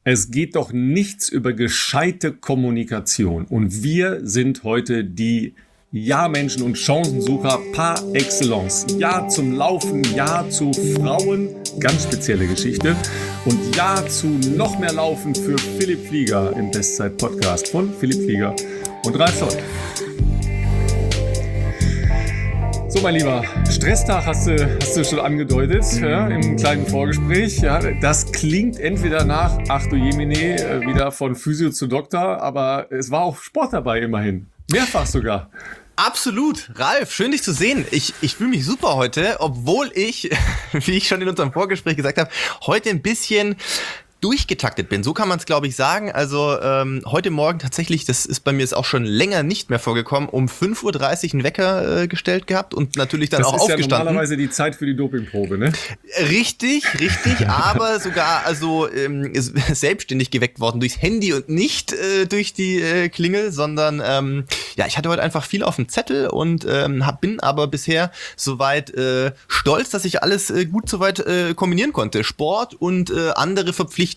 Es geht doch nichts über gescheite Kommunikation. Und wir sind heute die Ja-Menschen und Chancensucher par excellence. Ja zum Laufen, ja zu Frauen, ganz spezielle Geschichte. Und ja zu noch mehr Laufen für Philipp Flieger im Bestzeit-Podcast von Philipp Flieger und Ralf Scholz. So, mein Lieber, Stresstag hast du schon angedeutet, ja, im kleinen Vorgespräch. Ja, das klingt entweder nach, ach du Jemine, wieder von Physio zu Doktor, aber es war auch Sport dabei immerhin. Mehrfach sogar. Absolut. Ralf, schön dich zu sehen. Ich fühle mich super heute, obwohl ich, wie ich schon in unserem Vorgespräch gesagt habe, heute ein bisschen durchgetaktet bin. So kann man es, glaube ich, sagen. Also heute Morgen tatsächlich, das ist bei mir jetzt auch schon länger nicht mehr vorgekommen, um 5:30 Uhr einen Wecker gestellt gehabt und natürlich dann auch aufgestanden. Das ist ja normalerweise die Zeit für die Dopingprobe, ne? Richtig, aber sogar selbstständig geweckt worden durchs Handy und nicht durch die Klingel, sondern ich hatte heute einfach viel auf dem Zettel und bin aber bisher soweit stolz, dass ich alles gut soweit kombinieren konnte. Sport und andere Verpflichtungen,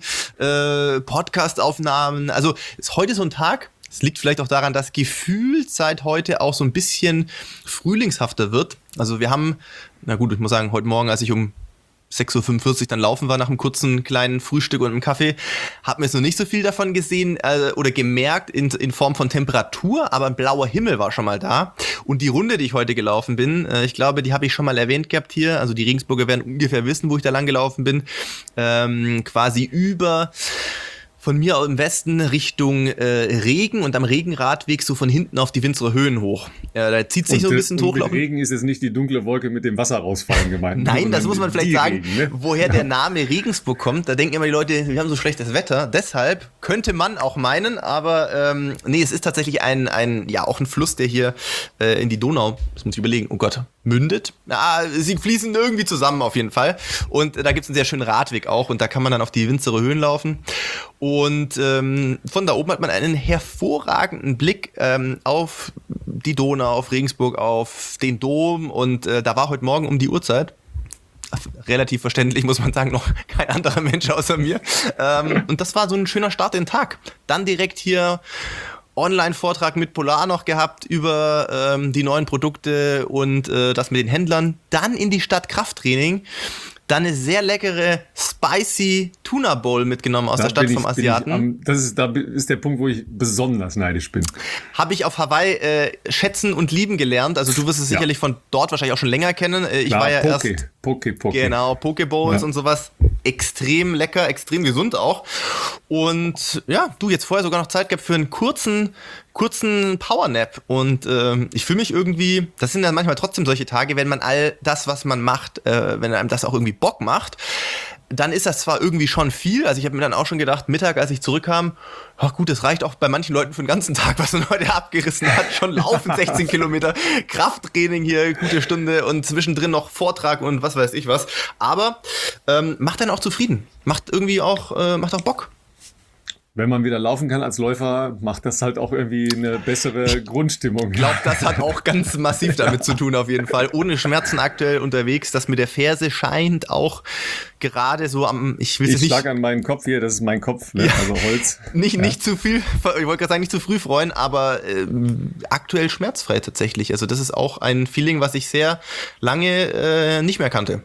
Podcast-Aufnahmen. Also ist heute so ein Tag. Es liegt vielleicht auch daran, dass gefühlt seit heute auch so ein bisschen frühlingshafter wird. Also wir haben, na gut, ich muss sagen, heute Morgen, als ich um 6:45 Uhr dann laufen war nach einem kurzen kleinen Frühstück und einem Kaffee, hat mir jetzt noch nicht so viel davon gesehen oder gemerkt in Form von Temperatur, aber ein blauer Himmel war schon mal da. Und die Runde, die ich heute gelaufen bin, ich glaube, die habe ich schon mal erwähnt gehabt hier, also die Regensburger werden ungefähr wissen, wo ich da lang gelaufen bin, quasi über von mir im Westen Richtung Regen und am Regenradweg so von hinten auf die Winzerer Höhen hoch. Da zieht sich so ein bisschen hoch. Mit Regen ist jetzt nicht die dunkle Wolke mit dem Wasser rausfallen gemeint. Nein, das muss man vielleicht sagen, Regen, ne? Woher der Name Regensburg kommt. Da denken immer die Leute, wir haben so schlechtes Wetter. Deshalb könnte man auch meinen, aber es ist tatsächlich auch ein Fluss, der hier in die Donau, das muss ich überlegen, oh Gott, mündet. Sie fließen irgendwie zusammen auf jeden Fall. Und da gibt es einen sehr schönen Radweg auch und da kann man dann auf die Winzerer Höhen laufen. Und von da oben hat man einen hervorragenden Blick auf die Donau, auf Regensburg, auf den Dom. Und da war heute Morgen um die Uhrzeit, relativ verständlich, muss man sagen, noch kein anderer Mensch außer mir. Und das war so ein schöner Start in den Tag. Dann direkt hier Online-Vortrag mit Polar noch gehabt über die neuen Produkte und das mit den Händlern. Dann in die Stadt Krafttraining. Dann eine sehr leckere Spicy Tuna Bowl mitgenommen aus der Stadt vom Asiaten. Da ist der Punkt, wo ich besonders neidisch bin. Habe ich auf Hawaii schätzen und lieben gelernt. Also du wirst es sicherlich von dort wahrscheinlich auch schon länger kennen. Ich war ja Poke. Genau, Pokebowls und sowas. Extrem lecker, extrem gesund auch. Und ja, du jetzt vorher sogar noch Zeit gehabt für einen kurzen Powernap und ich fühle mich irgendwie, das sind dann manchmal trotzdem solche Tage, wenn man all das, was man macht, wenn einem das auch irgendwie Bock macht, dann ist das zwar irgendwie schon viel, also ich habe mir dann auch schon gedacht, Mittag, als ich zurückkam, ach gut, das reicht auch bei manchen Leuten für den ganzen Tag, was man heute abgerissen hat, schon laufen 16 Kilometer, Krafttraining hier, gute Stunde und zwischendrin noch Vortrag und was weiß ich was, aber macht dann auch zufrieden, macht auch Bock. Wenn man wieder laufen kann als Läufer, macht das halt auch irgendwie eine bessere Grundstimmung. Ich glaube, das hat auch ganz massiv damit zu tun auf jeden Fall. Ohne Schmerzen aktuell unterwegs. Das mit der Ferse scheint auch gerade so Ich schlage an meinen Kopf hier, das ist mein Kopf, ne? Ja, also Holz. Nicht zu viel, ich wollte gerade sagen, nicht zu früh freuen, aber aktuell schmerzfrei tatsächlich. Also das ist auch ein Feeling, was ich sehr lange nicht mehr kannte.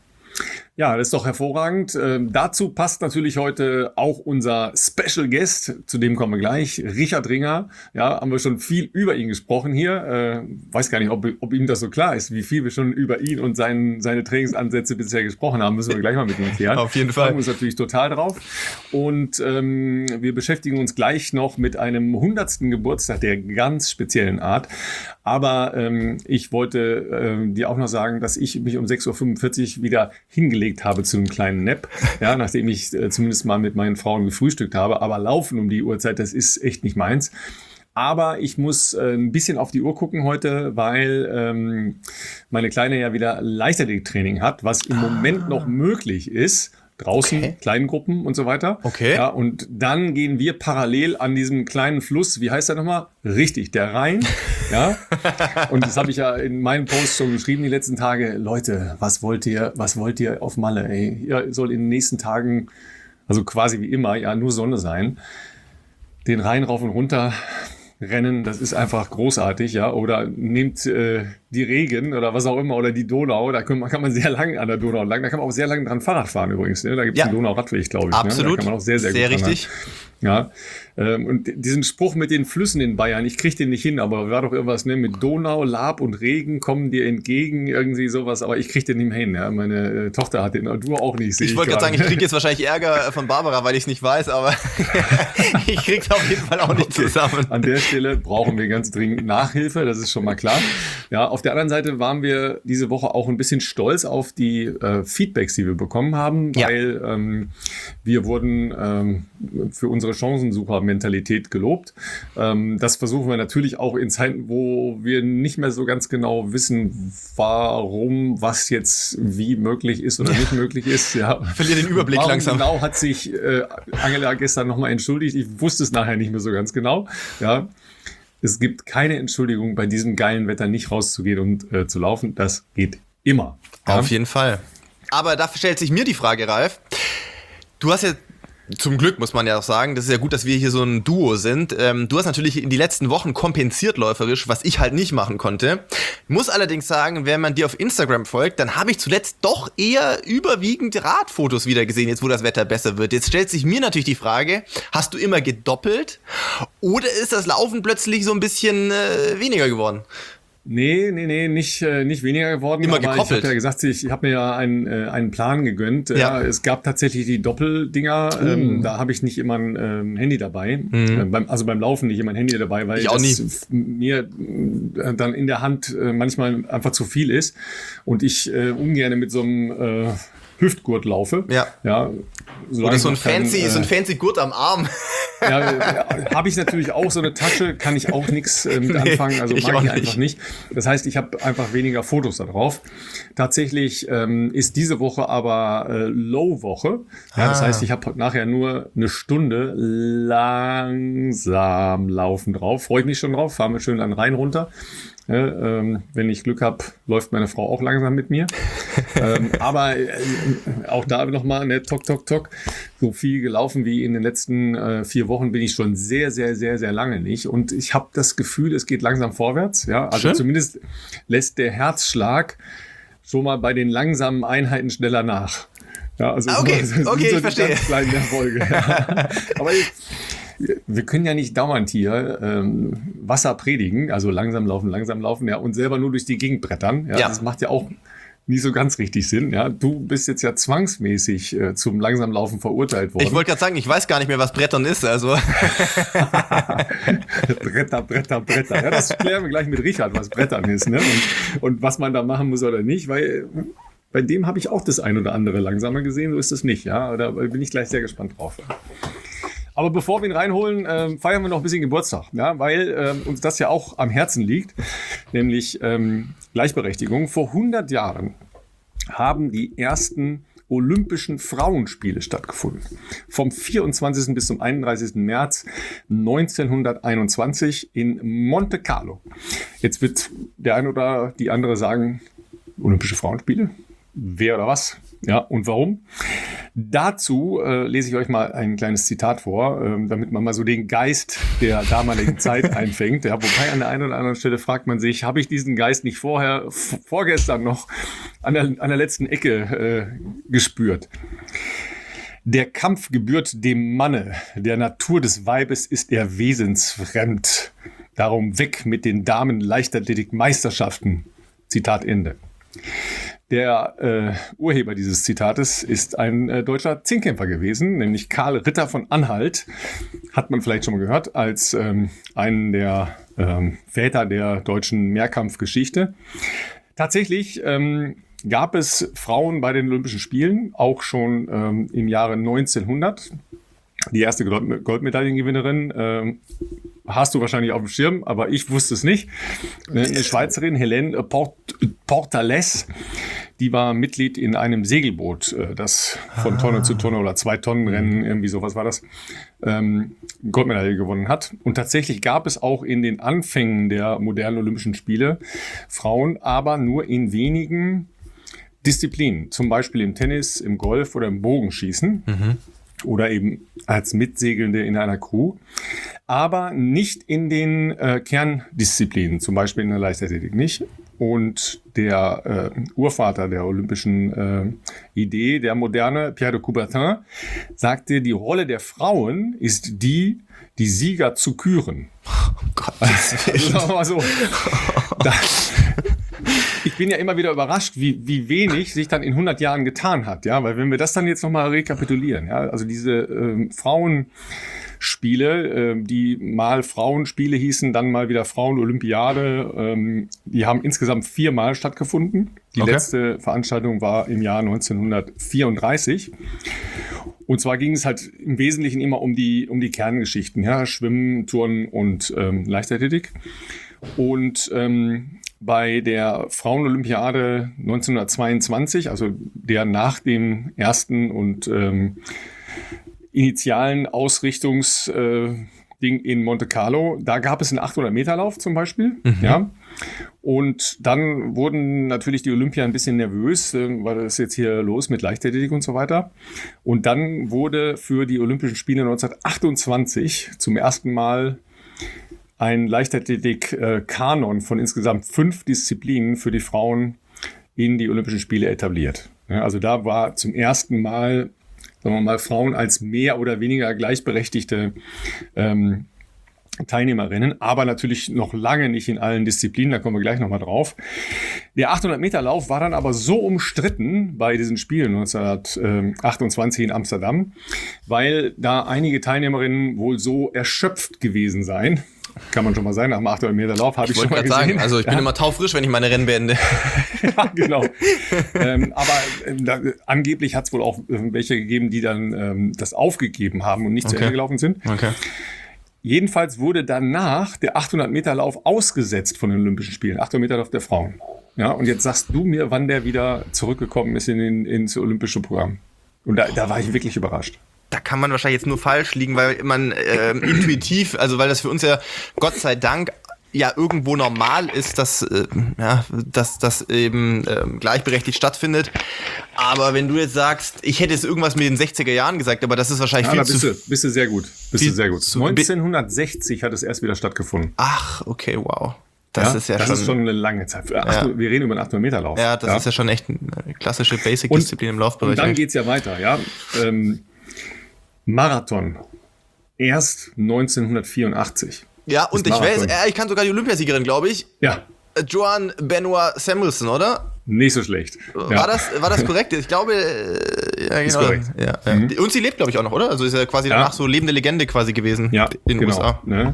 Ja, das ist doch hervorragend. Dazu passt natürlich heute auch unser Special Guest, zu dem kommen wir gleich, Richard Ringer. Ja, haben wir schon viel über ihn gesprochen hier. Weiß gar nicht, ob ihm das so klar ist, wie viel wir schon über ihn und seine Trainingsansätze bisher gesprochen haben. Müssen wir gleich mal mit ihm klären. Auf jeden Fall. Wir freuen uns natürlich total drauf. Und wir beschäftigen uns gleich noch mit einem 100. Geburtstag der ganz speziellen Art. Aber ich wollte dir auch noch sagen, dass ich mich um 6:45 Uhr wieder hingelegt habe zu einem kleinen Nap, ja, nachdem ich zumindest mal mit meinen Frauen gefrühstückt habe. Aber laufen um die Uhrzeit, das ist echt nicht meins. Aber ich muss ein bisschen auf die Uhr gucken heute, weil meine Kleine ja wieder Leichtathletiktraining hat, was im Moment noch möglich ist. Draußen, okay. Kleinen Gruppen und so weiter. Okay. Ja, und dann gehen wir parallel an diesem kleinen Fluss, wie heißt der nochmal? Richtig, der Rhein. Ja. Und das habe ich ja in meinem Post schon geschrieben die letzten Tage. Leute, was wollt ihr auf Malle? Ey, ihr soll in den nächsten Tagen also quasi wie immer, ja, nur Sonne sein. Den Rhein rauf und runter rennen, das ist einfach großartig, ja. Oder nehmt die Regen oder was auch immer oder die Donau, da kann man sehr lang an der Donau lang, da kann man auch sehr lang dran Fahrrad fahren übrigens. Ne? Da gibt es einen Donau-Radweg, glaube ich. Absolut. Ne? Da kann man auch sehr, sehr gut richtig. Ja, und diesen Spruch mit den Flüssen in Bayern, ich kriege den nicht hin, aber war doch irgendwas, ne, mit Donau, Laab und Regen kommen dir entgegen, irgendwie sowas, aber ich kriege den nicht mehr hin, ja, meine Tochter hat den, du auch nicht, ich wollte gerade sagen, ich kriege jetzt wahrscheinlich Ärger von Barbara, weil ich es nicht weiß, aber ich kriege es auf jeden Fall auch nicht zusammen. An der Stelle brauchen wir ganz dringend Nachhilfe, das ist schon mal klar. Ja, auf der anderen Seite waren wir diese Woche auch ein bisschen stolz auf die Feedbacks, die wir bekommen haben, weil wir wurden für unsere Chancensucher-Mentalität gelobt. Das versuchen wir natürlich auch in Zeiten, wo wir nicht mehr so ganz genau wissen, warum, was jetzt wie möglich ist oder nicht möglich ist. Ja. Ich verliere den Überblick warum langsam. Genau hat sich Angela gestern nochmal entschuldigt. Ich wusste es nachher nicht mehr so ganz genau. Ja. Es gibt keine Entschuldigung, bei diesem geilen Wetter nicht rauszugehen und zu laufen. Das geht immer. Ja? Auf jeden Fall. Aber da stellt sich mir die Frage, Ralf. Du hast ja zum Glück, muss man ja auch sagen, das ist ja gut, dass wir hier so ein Duo sind. Du hast natürlich in die letzten Wochen kompensiert läuferisch, was ich halt nicht machen konnte. Muss allerdings sagen, wenn man dir auf Instagram folgt, dann habe ich zuletzt doch eher überwiegend Radfotos wieder gesehen, jetzt wo das Wetter besser wird. Jetzt stellt sich mir natürlich die Frage, hast du immer gedoppelt oder ist das Laufen plötzlich so ein bisschen weniger geworden? Nee, nicht weniger geworden. Immer gekoppelt. Ich habe ja gesagt, ich habe mir ja einen Plan gegönnt. Ja. Es gab tatsächlich die Doppeldinger. Da habe ich nicht immer ein Handy dabei. Beim Laufen nicht immer ein Handy dabei, weil das mir dann in der Hand manchmal einfach zu viel ist und ich ungern mit so einem Hüftgurt laufe. Ja. Oder so ein fancy Gurt am Arm. Ja, habe ich natürlich auch. So eine Tasche kann ich auch nichts mit anfangen. Also mag ich einfach nicht. Das heißt, ich habe einfach weniger Fotos da drauf. Tatsächlich ist diese Woche aber Low-Woche. Ja, das heißt, ich habe nachher nur eine Stunde langsam laufen drauf. Freue ich mich schon drauf. Fahren wir schön an den Rhein runter. Ja, wenn ich Glück habe, läuft meine Frau auch langsam mit mir. Aber auch da nochmal, ne, tok. So viel gelaufen wie in den letzten 4 Wochen bin ich schon sehr, sehr, sehr, sehr lange nicht. Und ich habe das Gefühl, es geht langsam vorwärts. Ja, also zumindest lässt der Herzschlag schon mal bei den langsamen Einheiten schneller nach. Ja, also okay, ich verstehe. Ganz klein in der Folge. Ja. Aber wir können ja nicht dauernd hier Wasser predigen, also langsam laufen, ja, und selber nur durch die Gegend brettern. Ja, das macht ja auch nicht so ganz richtig Sinn. Ja, du bist jetzt ja zwangsmäßig zum langsam Laufen verurteilt worden. Ich wollte gerade sagen, ich weiß gar nicht mehr, was Brettern ist. Also Bretter. Ja, das klären wir gleich mit Richard, was Brettern ist, ne? Und was man da machen muss oder nicht, weil bei dem habe ich auch das ein oder andere langsamer gesehen. So ist es nicht. Ja, da bin ich gleich sehr gespannt drauf. Aber bevor wir ihn reinholen, feiern wir noch ein bisschen Geburtstag, ja, weil uns das ja auch am Herzen liegt, nämlich Gleichberechtigung. Vor 100 Jahren haben die ersten Olympischen Frauenspiele stattgefunden. Vom 24. bis zum 31. März 1921 in Monte Carlo. Jetzt wird der eine oder die andere sagen, Olympische Frauenspiele? Wer oder was? Ja, und warum? Dazu lese ich euch mal ein kleines Zitat vor, damit man mal so den Geist der damaligen Zeit einfängt. Ja, wobei an der einen oder anderen Stelle fragt man sich, habe ich diesen Geist nicht vorgestern noch an der letzten Ecke gespürt? Der Kampf gebührt dem Manne, der Natur des Weibes ist er wesensfremd. Darum weg mit den Damen Leichtathletik-Meisterschaften. Zitat Ende. Der Urheber dieses Zitates ist ein deutscher Zehnkämpfer gewesen, nämlich Karl Ritter von Anhalt. Hat man vielleicht schon mal gehört, als einen der Väter der deutschen Mehrkampfgeschichte. Tatsächlich gab es Frauen bei den Olympischen Spielen, auch schon im Jahre 1900. Die erste Goldmedaillengewinnerin hast du wahrscheinlich auf dem Schirm, aber ich wusste es nicht. Eine Schweizerin, Helene Portales, die war Mitglied in einem Segelboot, das von Tonne zu Tonne oder 2-Tonnen-Rennen, irgendwie sowas war das, Goldmedaille gewonnen hat. Und tatsächlich gab es auch in den Anfängen der modernen Olympischen Spiele Frauen, aber nur in wenigen Disziplinen. Zum Beispiel im Tennis, im Golf oder im Bogenschießen. oder eben als Mitsegelnde in einer Crew, aber nicht in den Kerndisziplinen, zum Beispiel in der Leichtathletik nicht. Und der Urvater der olympischen Idee, der Moderne, Pierre de Coubertin, sagte, die Rolle der Frauen ist die Sieger zu küren. Oh Gott. Also, ich bin ja immer wieder überrascht, wie wenig sich dann in 100 Jahren getan hat. Ja, weil wenn wir das dann jetzt nochmal rekapitulieren, ja, also diese Frauenspiele, die mal Frauenspiele hießen, dann mal wieder Frauenolympiade, die haben insgesamt 4-mal stattgefunden. Die letzte Veranstaltung war im Jahr 1934. Und zwar ging es halt im Wesentlichen immer um die Kerngeschichten, ja, Schwimmen, Turnen und Leichtathletik. Und bei der Frauenolympiade 1922, also der nach dem ersten und initialen Ausrichtungsding in Monte Carlo, da gab es einen 800-Meter-Lauf zum Beispiel. Ja. Und dann wurden natürlich die Olympier ein bisschen nervös, weil das jetzt hier los mit Leichtathletik und so weiter. Und dann wurde für die Olympischen Spiele 1928 zum ersten Mal ein Leichtathletik-Kanon von insgesamt 5 Disziplinen für die Frauen in die Olympischen Spiele etabliert. Ja, also da war zum ersten Mal, sagen wir mal, Frauen als mehr oder weniger gleichberechtigte Teilnehmerinnen, aber natürlich noch lange nicht in allen Disziplinen, da kommen wir gleich nochmal drauf. Der 800-Meter-Lauf war dann aber so umstritten bei diesen Spielen 1928 in Amsterdam, weil da einige Teilnehmerinnen wohl so erschöpft gewesen seien. Kann man schon mal sein, nach dem 800-Meter-Lauf habe ich schon mal gesehen. Sagen, also ich bin immer taufrisch, wenn ich meine Rennen beende. Ja, genau. Aber angeblich hat es wohl auch welche gegeben, die dann das aufgegeben haben und nicht zu Ende gelaufen sind. Okay. Jedenfalls wurde danach der 800-Meter-Lauf ausgesetzt von den Olympischen Spielen. 800-Meter-Lauf der Frauen. Ja, und jetzt sagst du mir, wann der wieder zurückgekommen ist ins olympische Programm. Und da war ich wirklich überrascht. Da kann man wahrscheinlich jetzt nur falsch liegen, weil man intuitiv, also weil das für uns ja Gott sei Dank ja irgendwo normal ist, dass das eben gleichberechtigt stattfindet. Aber wenn du jetzt sagst, ich hätte jetzt irgendwas mit den 60er Jahren gesagt, aber das ist wahrscheinlich bist du sehr gut. 1960 hat es erst wieder stattgefunden. Ach, okay, wow. Das ist schon eine lange Zeit. Wir reden über einen 800-Meter-Lauf. Ja, das ist ja schon echt eine klassische Basic-Disziplin im Laufbereich. Und dann geht's ja weiter, ja. Marathon. Erst 1984. Ja, und ich kann sogar die Olympiasiegerin, glaube ich. Ja. Joanne Benoit Samuelson, oder? Nicht so schlecht. War das korrekt? Ich glaube, ja, genau. Ist korrekt. Ja. Und sie lebt, glaube ich, auch noch, oder? Also ist ja quasi danach so lebende Legende quasi gewesen in den USA. Ne?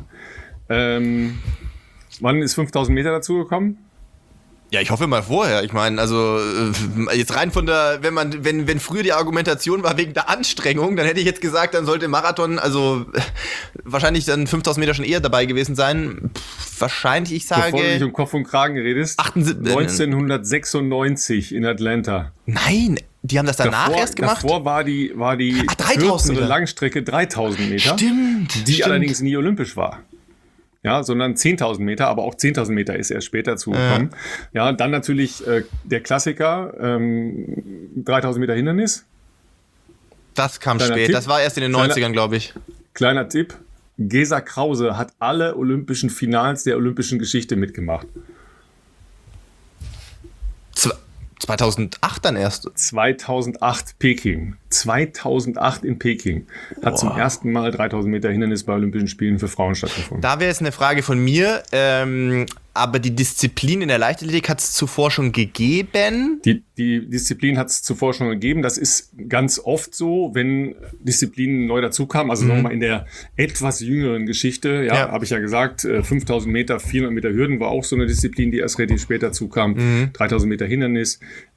Wann ist 5000 Meter dazugekommen? Ja, ich hoffe mal vorher. Ich meine, also jetzt rein von der, wenn früher die Argumentation war wegen der Anstrengung, dann hätte ich jetzt gesagt, dann sollte Marathon, also wahrscheinlich dann 5000 Meter schon eher dabei gewesen sein. Wahrscheinlich, ich sage... Bevor du nicht um Kopf und Kragen redest, 1996 in Atlanta. Nein, die haben das danach erst gemacht? Davor war die kürzere Langstrecke 3000 Meter, die allerdings nie olympisch war. Ja, sondern 10.000 Meter, aber auch 10.000 Meter ist erst später zugekommen. Ja, dann natürlich der Klassiker, 3.000 Meter Hindernis. Das kam spät, das war erst in den 90ern, glaube ich. Kleiner Tipp, Gesa Krause hat alle olympischen Finals der olympischen Geschichte mitgemacht. 2008 dann erst? 2008 Peking. 2008 in Peking hat zum ersten Mal 3.000 Meter Hindernis bei Olympischen Spielen für Frauen stattgefunden. Da wäre jetzt eine Frage von mir, aber die Disziplin in der Leichtathletik hat es zuvor schon gegeben? Die Disziplin hat es zuvor schon gegeben. Das ist ganz oft so, wenn Disziplinen neu dazukamen. Also sagen wir mal in der etwas jüngeren Geschichte, habe ich ja gesagt, 5.000 Meter, 400 Meter Hürden war auch so eine Disziplin, die erst relativ spät dazu kam. 3.000 Meter Hindernis.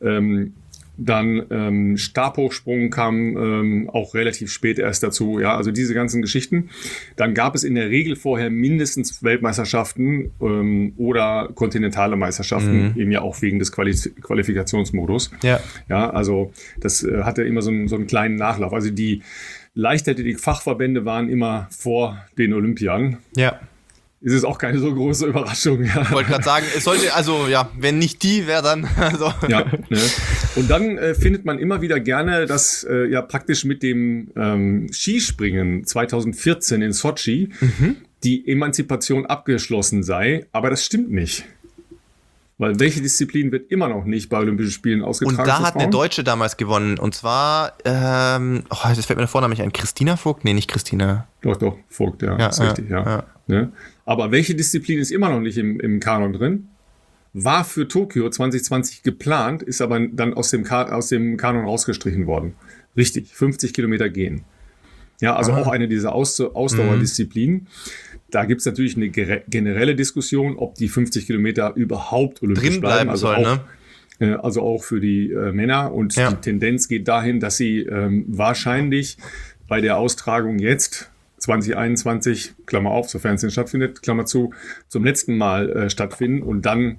Dann Stabhochsprung kam auch relativ spät erst dazu. Ja, also diese ganzen Geschichten. Dann gab es in der Regel vorher mindestens Weltmeisterschaften oder kontinentale Meisterschaften, eben ja auch wegen des Qualifikationsmodus. Ja, also das hatte immer so einen kleinen Nachlauf. Also die Leichtathletik-Fachverbände waren immer vor den Olympiern. Ja. ist es auch keine so große Überraschung. Ja. Ich wollte gerade sagen, es sollte, also ja, wenn nicht die, wer dann? Also. Ja, ne? Und dann findet man immer wieder gerne, dass ja praktisch mit dem Skispringen 2014 in Sochi die Emanzipation abgeschlossen sei, aber das stimmt nicht. Weil welche Disziplin wird immer noch nicht bei Olympischen Spielen ausgetragen? Und da hat eine Deutsche damals gewonnen. Und zwar, das fällt mir der Vorname nicht ein. Christina Vogt? Nee, nicht Christina. Doch, Vogt, ja ist richtig, ja. Ne? Aber welche Disziplin ist immer noch nicht im Kanon drin? War für Tokio 2020 geplant, ist aber dann aus dem Kanon rausgestrichen worden. Richtig, 50 Kilometer gehen. Ja, also auch eine dieser Ausdauerdisziplinen. Da gibt es natürlich eine generelle Diskussion, ob die 50 Kilometer überhaupt olympisch bleiben. Also sollen, ne? Also auch für die Männer. Und die Tendenz geht dahin, dass sie wahrscheinlich bei der Austragung jetzt 2021, Klammer auf, sofern es denn stattfindet, Klammer zu, zum letzten Mal stattfinden und dann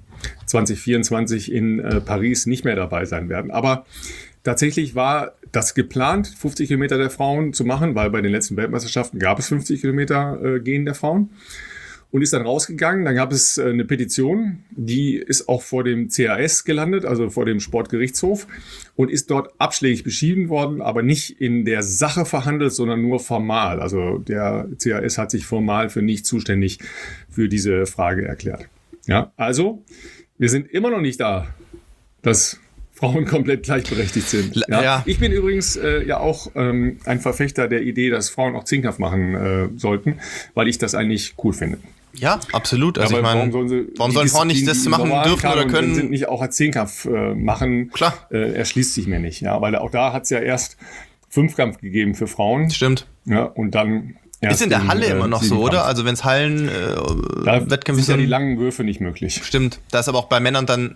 2024 in Paris nicht mehr dabei sein werden. Aber tatsächlich war das geplant, 50 Kilometer der Frauen zu machen, weil bei den letzten Weltmeisterschaften gab es 50 Kilometer Gehen der Frauen und ist dann rausgegangen. Dann gab es eine Petition, die ist auch vor dem CAS gelandet, also vor dem Sportgerichtshof und ist dort abschlägig beschieden worden, aber nicht in der Sache verhandelt, sondern nur formal. Also der CAS hat sich formal für nicht zuständig für diese Frage erklärt. Ja, also wir sind immer noch nicht da, dass Frauen komplett gleichberechtigt sind. Ja. Ich bin übrigens ja auch ein Verfechter der Idee, dass Frauen auch Zehnkampf machen sollten, weil ich das eigentlich cool finde. Ja, absolut. Also ich meine, warum sollen Frauen nicht das machen dürfen oder können? Sind nicht auch als Zehnkampf machen. Klar. Erschließt sich mir nicht. Ja, weil auch da hat es ja erst Fünfkampf gegeben für Frauen. Stimmt. Ja, und dann ist in der Halle immer noch so, oder? Also wenn es Hallen-Wettkämpfe sind ja die langen Würfe nicht möglich. Stimmt. Da ist aber auch bei Männern dann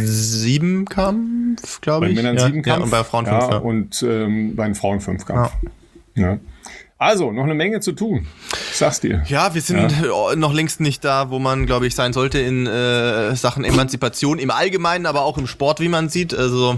7-Kampf, glaube ich. Bei Männern 7-Kampf. Und bei Frauen 5. Ja, und bei den Frauen 5-Kampf. Ja. Also, noch eine Menge zu tun. Ich sag's dir. Ja, wir sind noch längst nicht da, wo man, glaube ich, sein sollte in Sachen Emanzipation im Allgemeinen, aber auch im Sport, wie man sieht. Also,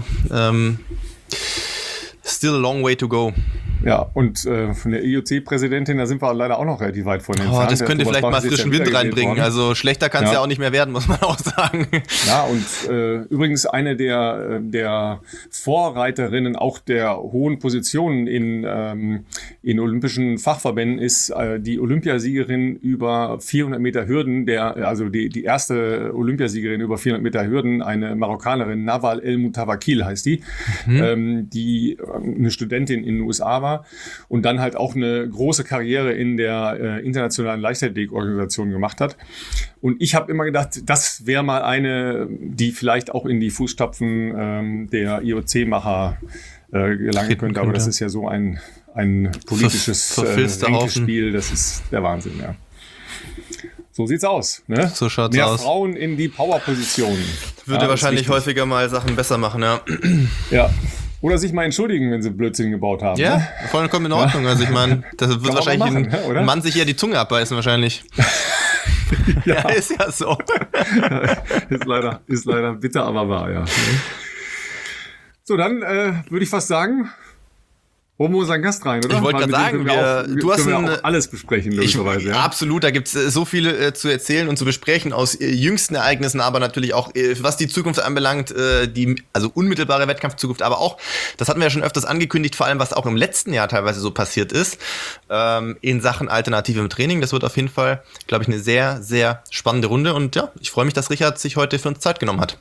still a long way to go. Ja, und von der IOC-Präsidentin, da sind wir leider auch noch relativ weit von entfernt. Das könnte vielleicht mal frischen Wind reinbringen. Worden. Also schlechter kann es ja auch nicht mehr werden, muss man auch sagen. Ja, und übrigens eine der Vorreiterinnen auch der hohen Positionen in olympischen Fachverbänden ist die Olympiasiegerin über 400 Meter Hürden, also die erste Olympiasiegerin über 400 Meter Hürden, eine Marokkanerin, Nawal El Moutawakil heißt die, die eine Studentin in den USA war und dann halt auch eine große Karriere in der internationalen Leichtathletik-Organisation gemacht hat. Und ich habe immer gedacht, das wäre mal eine, die vielleicht auch in die Fußstapfen der IOC-Macher gelangen könnte. Aber das ist ja so ein politisches Ränkespiel. Das ist der Wahnsinn, ja. So sieht's aus. Ne? So schaut's Mehr aus. Frauen in die Power-Positionen. Würde wahrscheinlich häufiger mal Sachen besser machen, ja. Ja. Oder sich mal entschuldigen, wenn sie Blödsinn gebaut haben. Ja, ne? Vollkommen in Ordnung. Also ich meine, das wird wahrscheinlich ein Mann sich eher die Zunge abbeißen wahrscheinlich. Ja, ist ja so. Ist leider bitter, aber wahr, ja. So, dann würde ich fast sagen, holen wir unseren Gast rein, oder? Ich wollte gerade sagen, du hast auch alles besprechen, logischerweise. Ja. Absolut, da gibt es so viel zu erzählen und zu besprechen aus jüngsten Ereignissen, aber natürlich auch, was die Zukunft anbelangt, also unmittelbare Wettkampfzukunft, aber auch, das hatten wir ja schon öfters angekündigt, vor allem, was auch im letzten Jahr teilweise so passiert ist, in Sachen alternativem Training. Das wird auf jeden Fall, glaube ich, eine sehr, sehr spannende Runde und ja, ich freue mich, dass Richard sich heute für uns Zeit genommen hat.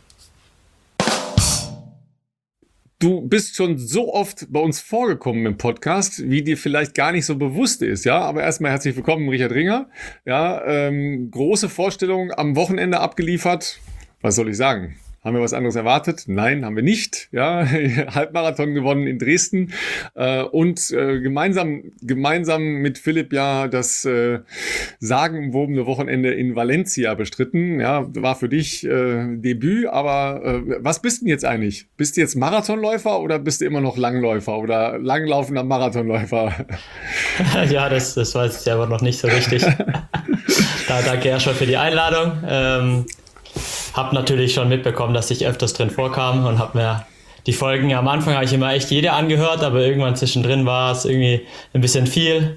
Du bist schon so oft bei uns vorgekommen im Podcast, wie dir vielleicht gar nicht so bewusst ist, ja. Aber erstmal herzlich willkommen, Richard Ringer. Ja, große Vorstellung am Wochenende abgeliefert. Was soll ich sagen? Haben wir was anderes erwartet? Nein, haben wir nicht. Ja, Halbmarathon gewonnen in Dresden und gemeinsam mit Philipp ja das sagenumwobene Wochenende in Valencia bestritten. Ja, war für dich Debüt, aber was bist du denn jetzt eigentlich? Bist du jetzt Marathonläufer oder bist du immer noch Langläufer oder langlaufender Marathonläufer? Ja, das weiß ich aber noch nicht so richtig. Da danke erstmal für die Einladung. Hab natürlich schon mitbekommen, dass ich öfters drin vorkam und habe mir die Folgen am Anfang habe ich immer echt jede angehört, aber irgendwann zwischendrin war es irgendwie ein bisschen viel.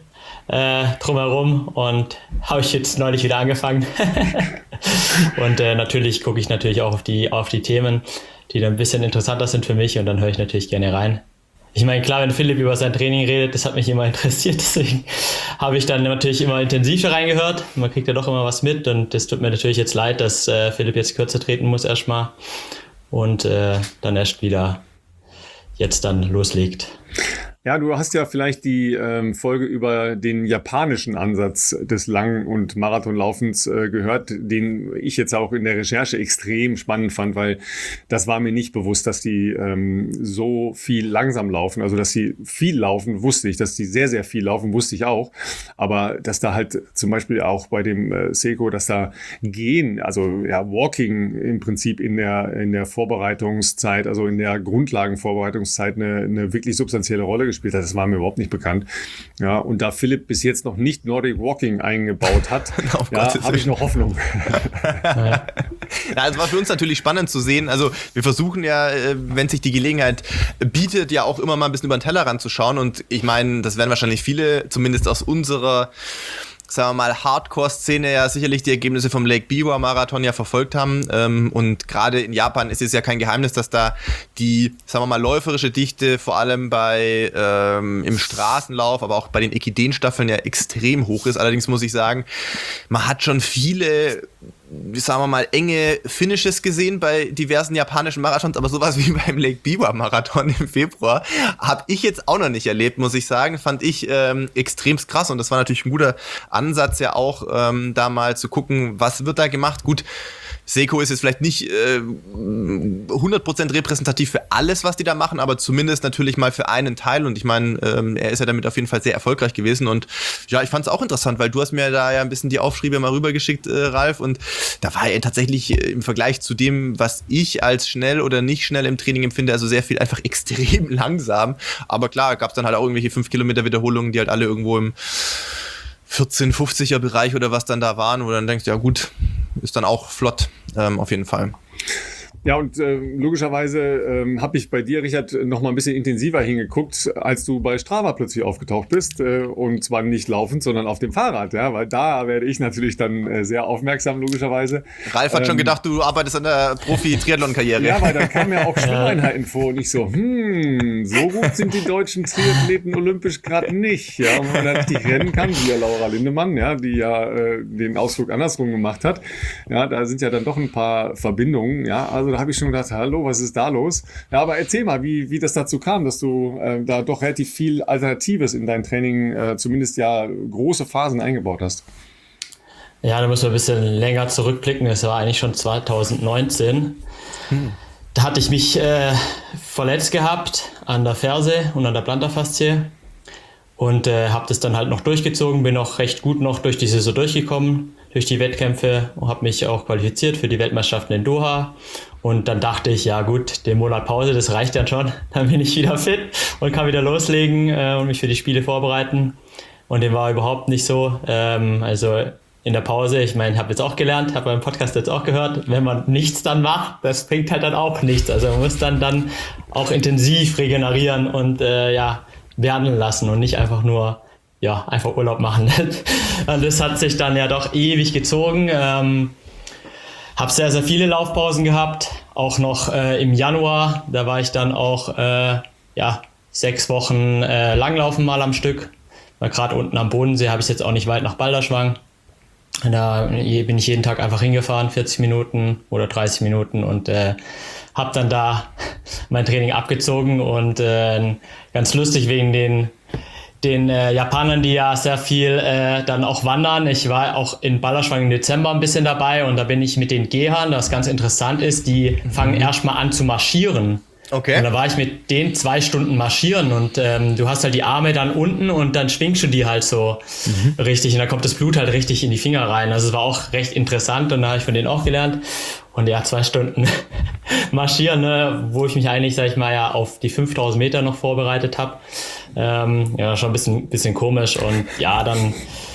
drumherum und habe ich jetzt neulich wieder angefangen. Und natürlich gucke ich natürlich auch auf die Themen, die dann ein bisschen interessanter sind für mich und dann höre ich natürlich gerne rein. Ich meine, klar, wenn Philipp über sein Training redet, das hat mich immer interessiert, deswegen habe ich dann natürlich immer intensiver reingehört. Man kriegt ja doch immer was mit und das tut mir natürlich jetzt leid, dass Philipp jetzt kürzer treten muss erstmal und dann erst wieder jetzt dann loslegt. Ja, du hast ja vielleicht die Folge über den japanischen Ansatz des Lang- und Marathonlaufens gehört, den ich jetzt auch in der Recherche extrem spannend fand, weil das war mir nicht bewusst, dass die so viel langsam laufen. Also, dass sie viel laufen, wusste ich. Dass die sehr, sehr viel laufen, wusste ich auch. Aber dass da halt zum Beispiel auch bei dem Seiko, dass da Gehen, also ja, Walking im Prinzip in der Vorbereitungszeit, also in der Grundlagenvorbereitungszeit eine wirklich substanzielle Rolle gespielt hat. Das war mir überhaupt nicht bekannt. Ja, und da Philipp bis jetzt noch nicht Nordic Walking eingebaut hat, ja, habe ich noch Hoffnung. Ja, es war für uns natürlich spannend zu sehen. Also wir versuchen ja, wenn sich die Gelegenheit bietet, ja auch immer mal ein bisschen über den Tellerrand zu schauen. Und ich meine, das werden wahrscheinlich viele, zumindest aus unserer, sagen wir mal, Hardcore-Szene ja sicherlich die Ergebnisse vom Lake Biwa Marathon ja verfolgt haben. Und gerade in Japan ist es ja kein Geheimnis, dass da die, sagen wir mal, läuferische Dichte vor allem im Straßenlauf, aber auch bei den Ekiden-Staffeln ja extrem hoch ist. Allerdings muss ich sagen, man hat schon viele, sagen wir mal, enge Finishes gesehen bei diversen japanischen Marathons, aber sowas wie beim Lake Biwa Marathon im Februar habe ich jetzt auch noch nicht erlebt, muss ich sagen. Fand ich extremst krass und das war natürlich ein guter Ansatz ja auch, da mal zu gucken, was wird da gemacht. Gut, Seiko ist jetzt vielleicht nicht 100% repräsentativ für alles, was die da machen, aber zumindest natürlich mal für einen Teil und ich meine, er ist ja damit auf jeden Fall sehr erfolgreich gewesen und ja, ich fand es auch interessant, weil du hast mir da ja ein bisschen die Aufschriebe mal rübergeschickt, Ralf, und da war er tatsächlich im Vergleich zu dem, was ich als schnell oder nicht schnell im Training empfinde, also sehr viel einfach extrem langsam, aber klar, gab es dann halt auch irgendwelche 5 Kilometer Wiederholungen, die halt alle irgendwo im 14-50er Bereich oder was dann da waren, wo du dann denkst, ja gut, ist dann auch flott, auf jeden Fall. Ja, und logischerweise habe ich bei dir, Richard, noch mal ein bisschen intensiver hingeguckt, als du bei Strava plötzlich aufgetaucht bist. Und zwar nicht laufend, sondern auf dem Fahrrad. Ja, weil da werde ich natürlich dann sehr aufmerksam, logischerweise. Ralf hat schon gedacht, du arbeitest an der Profi-Triathlon-Karriere. Ja, weil da kamen ja auch Schwimmeinheiten vor. Und ich so, so gut sind die deutschen Triathleten olympisch gerade nicht. Ja, und wenn man richtig rennen kann, wie ja Laura Lindemann, ja, die ja den Ausflug andersrum gemacht hat. Ja, da sind ja dann doch ein paar Verbindungen. Ja, also da habe ich schon gedacht, hallo, was ist da los? Ja, aber erzähl mal, wie das dazu kam, dass du da doch relativ viel Alternatives in dein Training, zumindest ja große Phasen eingebaut hast. Ja, da müssen wir ein bisschen länger zurückblicken. Das war eigentlich schon 2019. Da hatte ich mich verletzt gehabt an der Ferse und an der Plantarfaszie und habe das dann halt noch durchgezogen, bin auch recht gut noch durch die Saison durchgekommen, durch die Wettkämpfe und habe mich auch qualifiziert für die Weltmeisterschaften in Doha. Und dann dachte ich, ja gut, den Monat Pause, das reicht dann schon. Dann bin ich wieder fit und kann wieder loslegen und mich für die Spiele vorbereiten. Und dem war überhaupt nicht so. Also in der Pause, ich meine, ich habe jetzt auch gelernt, habe beim Podcast jetzt auch gehört, wenn man nichts dann macht, das bringt halt dann auch nichts. Also man muss dann auch intensiv regenerieren und werden lassen und nicht einfach nur einfach Urlaub machen. Und das hat sich dann ja doch ewig gezogen. Habe sehr, sehr viele Laufpausen gehabt, auch noch im Januar. Da war ich dann auch 6 Wochen Langlaufen mal am Stück. Weil gerade unten am Bodensee habe ich jetzt auch nicht weit nach Balderschwang. Da bin ich jeden Tag einfach hingefahren, 40 Minuten oder 30 Minuten und habe dann da mein Training abgezogen und ganz lustig wegen den Japanern, die ja sehr viel dann auch wandern. Ich war auch in Balderschwang im Dezember ein bisschen dabei und da bin ich mit den Gehern, das ganz interessant ist, die fangen erstmal an zu marschieren. Okay. Und da war ich mit denen 2 Stunden marschieren und du hast halt die Arme dann unten und dann schwingst du die halt so richtig und dann kommt das Blut halt richtig in die Finger rein. Also es war auch recht interessant und da habe ich von denen auch gelernt. Und ja, 2 Stunden marschieren, ne, wo ich mich eigentlich, sag ich mal, ja auf die 5000 Meter noch vorbereitet habe. Schon ein bisschen komisch und ja, dann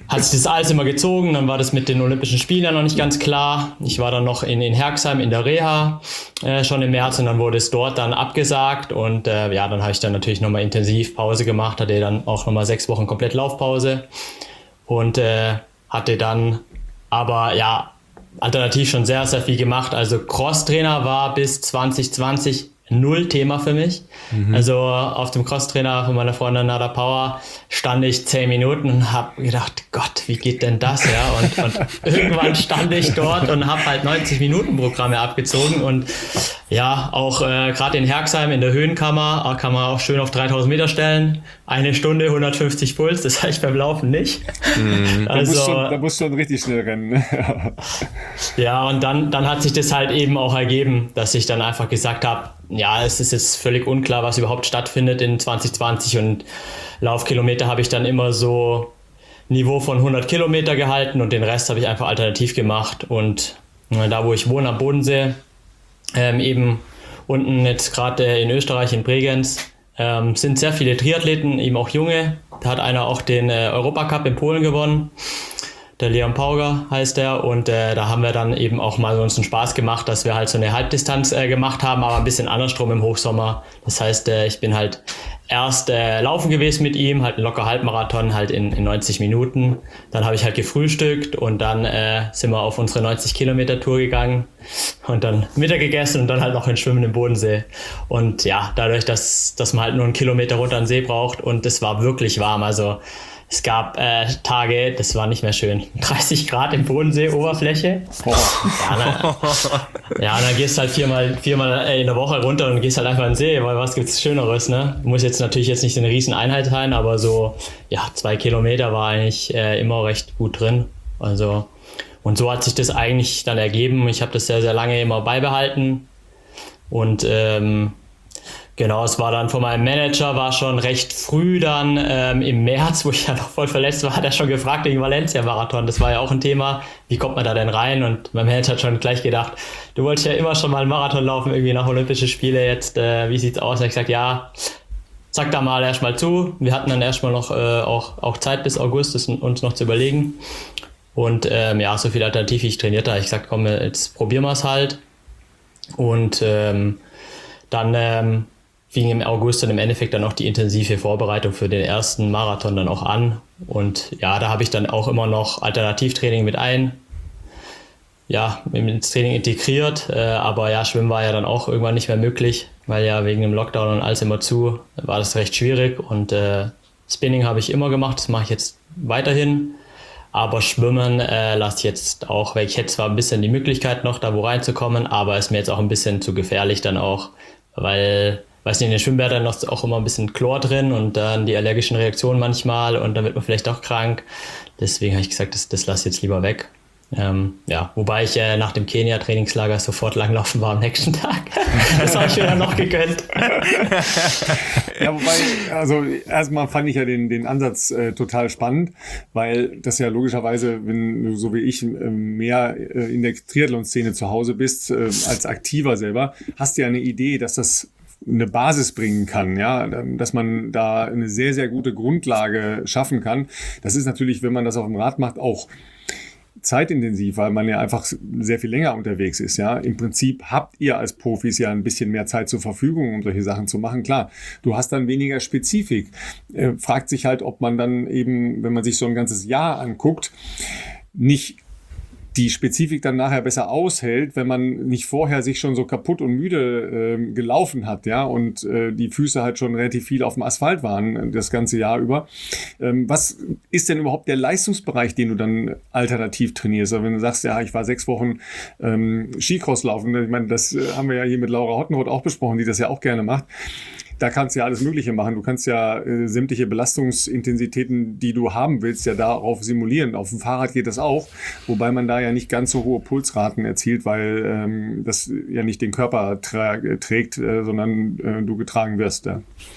hat sich das alles immer gezogen. Dann war das mit den Olympischen Spielen ja noch nicht ganz klar. Ich war dann noch in Herxheim in der Reha schon im März und dann wurde es dort dann abgesagt. Und dann habe ich dann natürlich nochmal intensiv Pause gemacht, hatte dann auch nochmal 6 Wochen komplett Laufpause und hatte dann aber alternativ schon sehr, sehr viel gemacht. Also Crosstrainer war bis 2020 null Thema für mich. Also auf dem Crosstrainer von meiner Freundin Nada Power stand ich 10 Minuten und habe gedacht, Gott, wie geht denn das? Ja? Und irgendwann stand ich dort und habe halt 90-Minuten-Programme abgezogen und auch gerade in Herxheim in der Höhenkammer kann man auch schön auf 3000 Meter stellen. 1 Stunde, 150 Puls, das habe ich beim Laufen nicht. Da musst du schon richtig schnell rennen. Ne? Ja, und dann hat sich das halt eben auch ergeben, dass ich dann einfach gesagt habe, es ist jetzt völlig unklar, was überhaupt stattfindet in 2020 und Laufkilometer habe ich dann immer so Niveau von 100 Kilometer gehalten und den Rest habe ich einfach alternativ gemacht und da, wo ich wohne am Bodensee, eben unten jetzt gerade in Österreich in Bregenz, sind sehr viele Triathleten, eben auch junge. Da hat einer auch den Europacup in Polen gewonnen. Der Leon Pauger heißt er und da haben wir dann eben auch mal uns einen Spaß gemacht, dass wir halt so eine Halbdistanz gemacht haben, aber ein bisschen andersrum im Hochsommer. Das heißt, ich bin halt erst laufen gewesen mit ihm, halt ein locker Halbmarathon halt in 90 Minuten. Dann habe ich halt gefrühstückt und dann sind wir auf unsere 90 Kilometer Tour gegangen und dann Mittag gegessen und dann halt noch in Schwimmen im Bodensee. Und dadurch, dass man halt nur 1 Kilometer runter an den See braucht und es war wirklich warm, also es gab Tage, das war nicht mehr schön. 30 Grad im Bodensee, Oberfläche. Dann gehst du halt viermal in der Woche runter und gehst halt einfach in den See, weil was gibt's Schöneres, ne? Muss jetzt natürlich nicht so eine riesen Einheit sein, aber so, 2 Kilometer war eigentlich immer recht gut drin. Also, und so hat sich das eigentlich dann ergeben. Ich habe das sehr, sehr lange immer beibehalten und genau, es war dann von meinem Manager, war schon recht früh dann im März, wo ich ja noch voll verletzt war, hat er schon gefragt wegen Valencia-Marathon. Das war ja auch ein Thema, wie kommt man da denn rein? Und mein Manager hat schon gleich gedacht, du wolltest ja immer schon mal einen Marathon laufen, irgendwie nach Olympische Spiele jetzt, wie sieht's aus? Und ich gesagt, sag da mal erstmal zu. Wir hatten dann erstmal noch auch Zeit bis August, das uns noch zu überlegen. Und so viel Alternative, ich trainiert da. Ich gesagt, komm, jetzt probieren wir es halt. Und dann fing im August dann im Endeffekt dann auch die intensive Vorbereitung für den ersten Marathon dann auch an. Und da habe ich dann auch immer noch Alternativtraining mit ins Training integriert. Aber Schwimmen war ja dann auch irgendwann nicht mehr möglich, weil wegen dem Lockdown und alles immer zu, war das recht schwierig. Und Spinning habe ich immer gemacht, das mache ich jetzt weiterhin. Aber Schwimmen lasse ich jetzt auch, weil ich hätte zwar ein bisschen die Möglichkeit noch da wo reinzukommen, aber ist mir jetzt auch ein bisschen zu gefährlich dann auch, weil in den Schwimmbädern noch auch immer ein bisschen Chlor drin und dann die allergischen Reaktionen manchmal und dann wird man vielleicht auch krank. Deswegen habe ich gesagt, das lasse ich jetzt lieber weg. Wobei ich nach dem Kenia-Trainingslager sofort langlaufen war am nächsten Tag. Das habe ich mir dann noch gegönnt. Also erstmal fand ich ja den Ansatz total spannend, weil das ja logischerweise, wenn du so wie ich mehr in der Triathlon-Szene zu Hause bist, als Aktiver selber, hast du ja eine Idee, dass das eine Basis bringen kann, dass man da eine sehr, sehr gute Grundlage schaffen kann. Das ist natürlich, wenn man das auf dem Rad macht, auch zeitintensiv, weil man ja einfach sehr viel länger unterwegs ist, Im Prinzip habt ihr als Profis ja ein bisschen mehr Zeit zur Verfügung, um solche Sachen zu machen. Klar, du hast dann weniger Spezifik. Fragt sich halt, ob man dann eben, wenn man sich so ein ganzes Jahr anguckt, nicht die Spezifik dann nachher besser aushält, wenn man nicht vorher sich schon so kaputt und müde gelaufen hat, und die Füße halt schon relativ viel auf dem Asphalt waren das ganze Jahr über. Was ist denn überhaupt der Leistungsbereich, den du dann alternativ trainierst? Also wenn du sagst, ich war 6 Wochen Skicross laufen, ich meine, das haben wir ja hier mit Laura Hottenrott auch besprochen, die das ja auch gerne macht. Da kannst du ja alles Mögliche machen. Du kannst ja sämtliche Belastungsintensitäten, die du haben willst, ja darauf simulieren. Auf dem Fahrrad geht das auch, wobei man da ja nicht ganz so hohe Pulsraten erzielt, weil das ja nicht den Körper trägt, sondern du getragen wirst.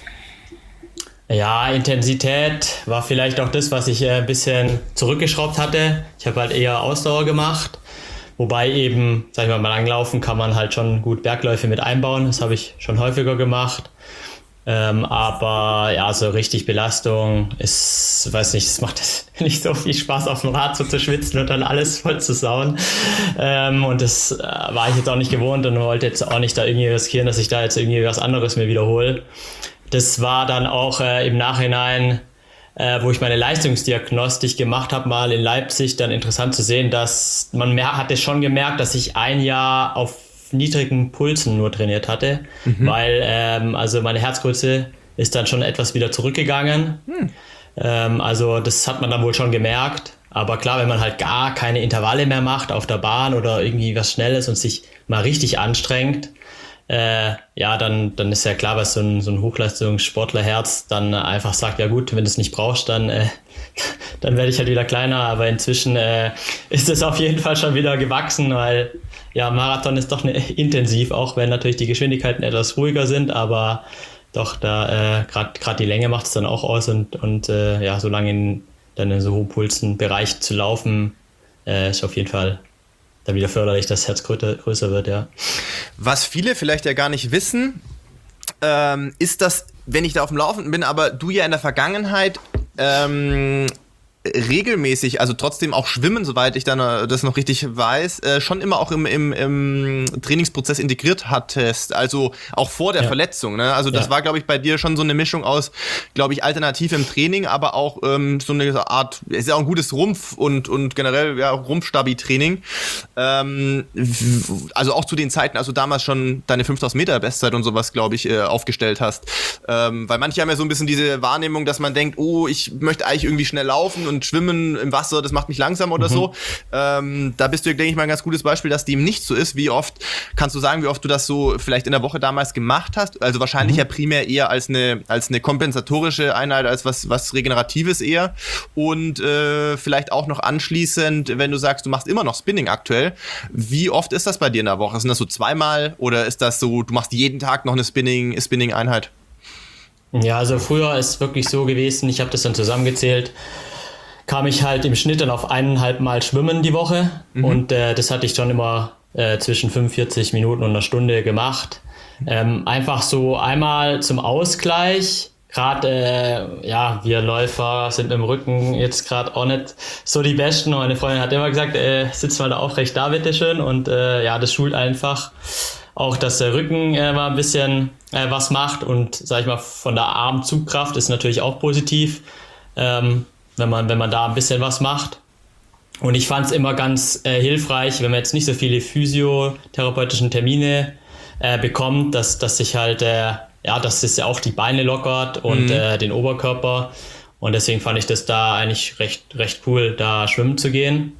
Ja, Intensität war vielleicht auch das, was ich ein bisschen zurückgeschraubt hatte. Ich habe halt eher Ausdauer gemacht. Wobei eben, sag ich mal, beim Langlaufen kann man halt schon gut Bergläufe mit einbauen. Das habe ich schon häufiger gemacht. Aber so richtig Belastung ist, weiß nicht, das macht nicht so viel Spaß auf dem Rad so zu schwitzen und dann alles voll zu sauen. Und das war ich jetzt auch nicht gewohnt und wollte jetzt auch nicht da irgendwie riskieren, dass ich da jetzt irgendwie was anderes mir wiederhole. Das war dann auch im Nachhinein, wo ich meine Leistungsdiagnostik gemacht habe, mal in Leipzig, dann interessant zu sehen, dass man hatte schon gemerkt, dass ich ein Jahr auf niedrigen Pulsen nur trainiert hatte, weil also meine Herzgröße ist dann schon etwas wieder zurückgegangen. Also das hat man dann wohl schon gemerkt. Aber klar, wenn man halt gar keine Intervalle mehr macht auf der Bahn oder irgendwie was Schnelles und sich mal richtig anstrengt, dann ist ja klar, was so ein Hochleistungssportlerherz dann einfach sagt, ja gut, wenn du es nicht brauchst, dann werde ich halt wieder kleiner. Aber inzwischen ist es auf jeden Fall schon wieder gewachsen, weil ja, Marathon ist doch intensiv, auch wenn natürlich die Geschwindigkeiten etwas ruhiger sind, aber doch, da gerade die Länge macht es dann auch aus und so lange dann in so hohen Pulsen-Bereich zu laufen, ist auf jeden Fall dann wieder förderlich, dass das Herz größer wird, ja. Was viele vielleicht ja gar nicht wissen, ist, dass, wenn ich da auf dem Laufenden bin, aber du ja in der Vergangenheit regelmäßig, also trotzdem auch schwimmen, soweit ich dann das noch richtig weiß, schon immer auch im Trainingsprozess integriert hattest, also auch vor der Verletzung, ne? Also das war, glaube ich, bei dir schon so eine Mischung aus, glaube ich, alternativ im Training, aber auch so eine Art, ist ja auch ein gutes Rumpf und generell ja auch Rumpfstabi-Training. Also auch zu den Zeiten, also damals schon deine 5000 Meter Bestzeit und sowas, glaube ich, aufgestellt hast. Weil manche haben ja so ein bisschen diese Wahrnehmung, dass man denkt, oh, ich möchte eigentlich irgendwie schnell laufen und schwimmen im Wasser, das macht mich langsam oder so. Da bist du, denke ich mal, ein ganz gutes Beispiel, dass dem nicht so ist. Wie oft, kannst du sagen, wie oft du das so vielleicht in der Woche damals gemacht hast? Also wahrscheinlich ja primär eher als eine kompensatorische Einheit, als was Regeneratives eher. Und vielleicht auch noch anschließend, wenn du sagst, du machst immer noch Spinning aktuell, wie oft ist das bei dir in der Woche? Sind das so zweimal oder ist das so, du machst jeden Tag noch eine Spinning-Einheit? Ja, also früher ist es wirklich so gewesen, ich habe das dann zusammengezählt, kam ich halt im Schnitt dann auf 1,5 Mal schwimmen die Woche und das hatte ich schon immer zwischen 45 Minuten und einer Stunde gemacht. Einfach so einmal zum Ausgleich, gerade wir Läufer sind mit dem Rücken jetzt gerade auch nicht so die Besten. Meine Freundin hat immer gesagt, sitz mal da aufrecht da, bitteschön, und das schult einfach auch, dass der Rücken mal ein bisschen was macht und, sag ich mal, von der Armzugkraft ist natürlich auch positiv, wenn man da ein bisschen was macht. Und ich fand es immer ganz hilfreich, wenn man jetzt nicht so viele physiotherapeutischen Termine bekommt, dass sich halt, dass es ja auch die Beine lockert und den Oberkörper. Und deswegen fand ich das da eigentlich recht cool, da schwimmen zu gehen.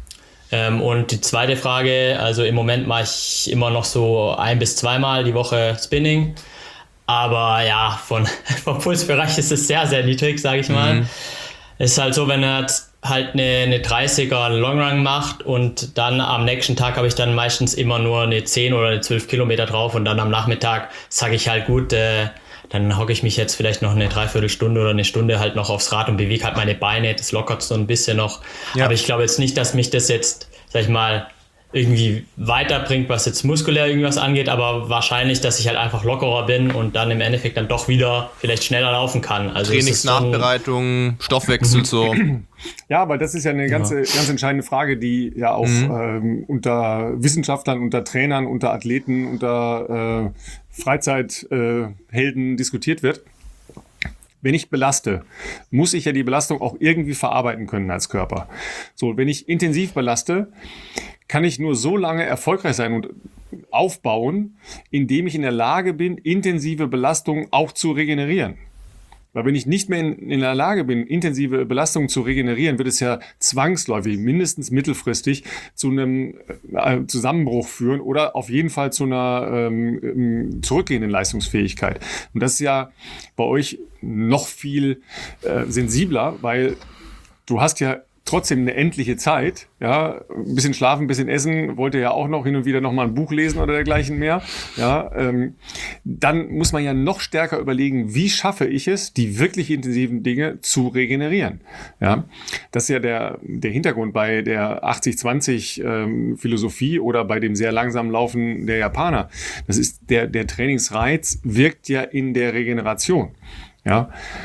Und die zweite Frage, also im Moment mache ich immer noch so 1 bis 2 Mal die Woche Spinning. Aber ja, vom Pulsbereich ist es sehr, sehr niedrig, sage ich mal. Es ist halt so, wenn er halt eine 30er Longrun macht und dann am nächsten Tag habe ich dann meistens immer nur eine 10 oder eine 12 Kilometer drauf und dann am Nachmittag sage ich halt, gut, dann hocke ich mich jetzt vielleicht noch eine Dreiviertelstunde oder eine Stunde halt noch aufs Rad und bewege halt meine Beine, das lockert so ein bisschen noch. Ja. Aber ich glaube jetzt nicht, dass mich das jetzt, sag ich mal, irgendwie weiterbringt, was jetzt muskulär irgendwas angeht, aber wahrscheinlich, dass ich halt einfach lockerer bin und dann im Endeffekt dann doch wieder vielleicht schneller laufen kann. Also Trainingsnachbereitung, Stoffwechsel so. Ja, weil das ist ja eine ganz entscheidende Frage, die ja auch unter Wissenschaftlern, unter Trainern, unter Athleten, unter Freizeithelden diskutiert wird. Wenn ich belaste, muss ich ja die Belastung auch irgendwie verarbeiten können als Körper. So, wenn ich intensiv belaste, kann ich nur so lange erfolgreich sein und aufbauen, indem ich in der Lage bin, intensive Belastung auch zu regenerieren. Weil wenn ich nicht mehr in der Lage bin, intensive Belastungen zu regenerieren, wird es ja zwangsläufig, mindestens mittelfristig, zu einem Zusammenbruch führen oder auf jeden Fall zu einer zurückgehenden Leistungsfähigkeit. Und das ist ja bei euch noch viel sensibler, weil du hast ja trotzdem eine endliche Zeit, ja, ein bisschen schlafen, ein bisschen essen, wollt ihr ja auch noch hin und wieder noch mal ein Buch lesen oder dergleichen mehr, ja, dann muss man ja noch stärker überlegen, wie schaffe ich es, die wirklich intensiven Dinge zu regenerieren, ja, das ist ja der Hintergrund bei der 80-20 Philosophie oder bei dem sehr langsam Laufen der Japaner, das ist der Trainingsreiz wirkt ja in der Regeneration, ja.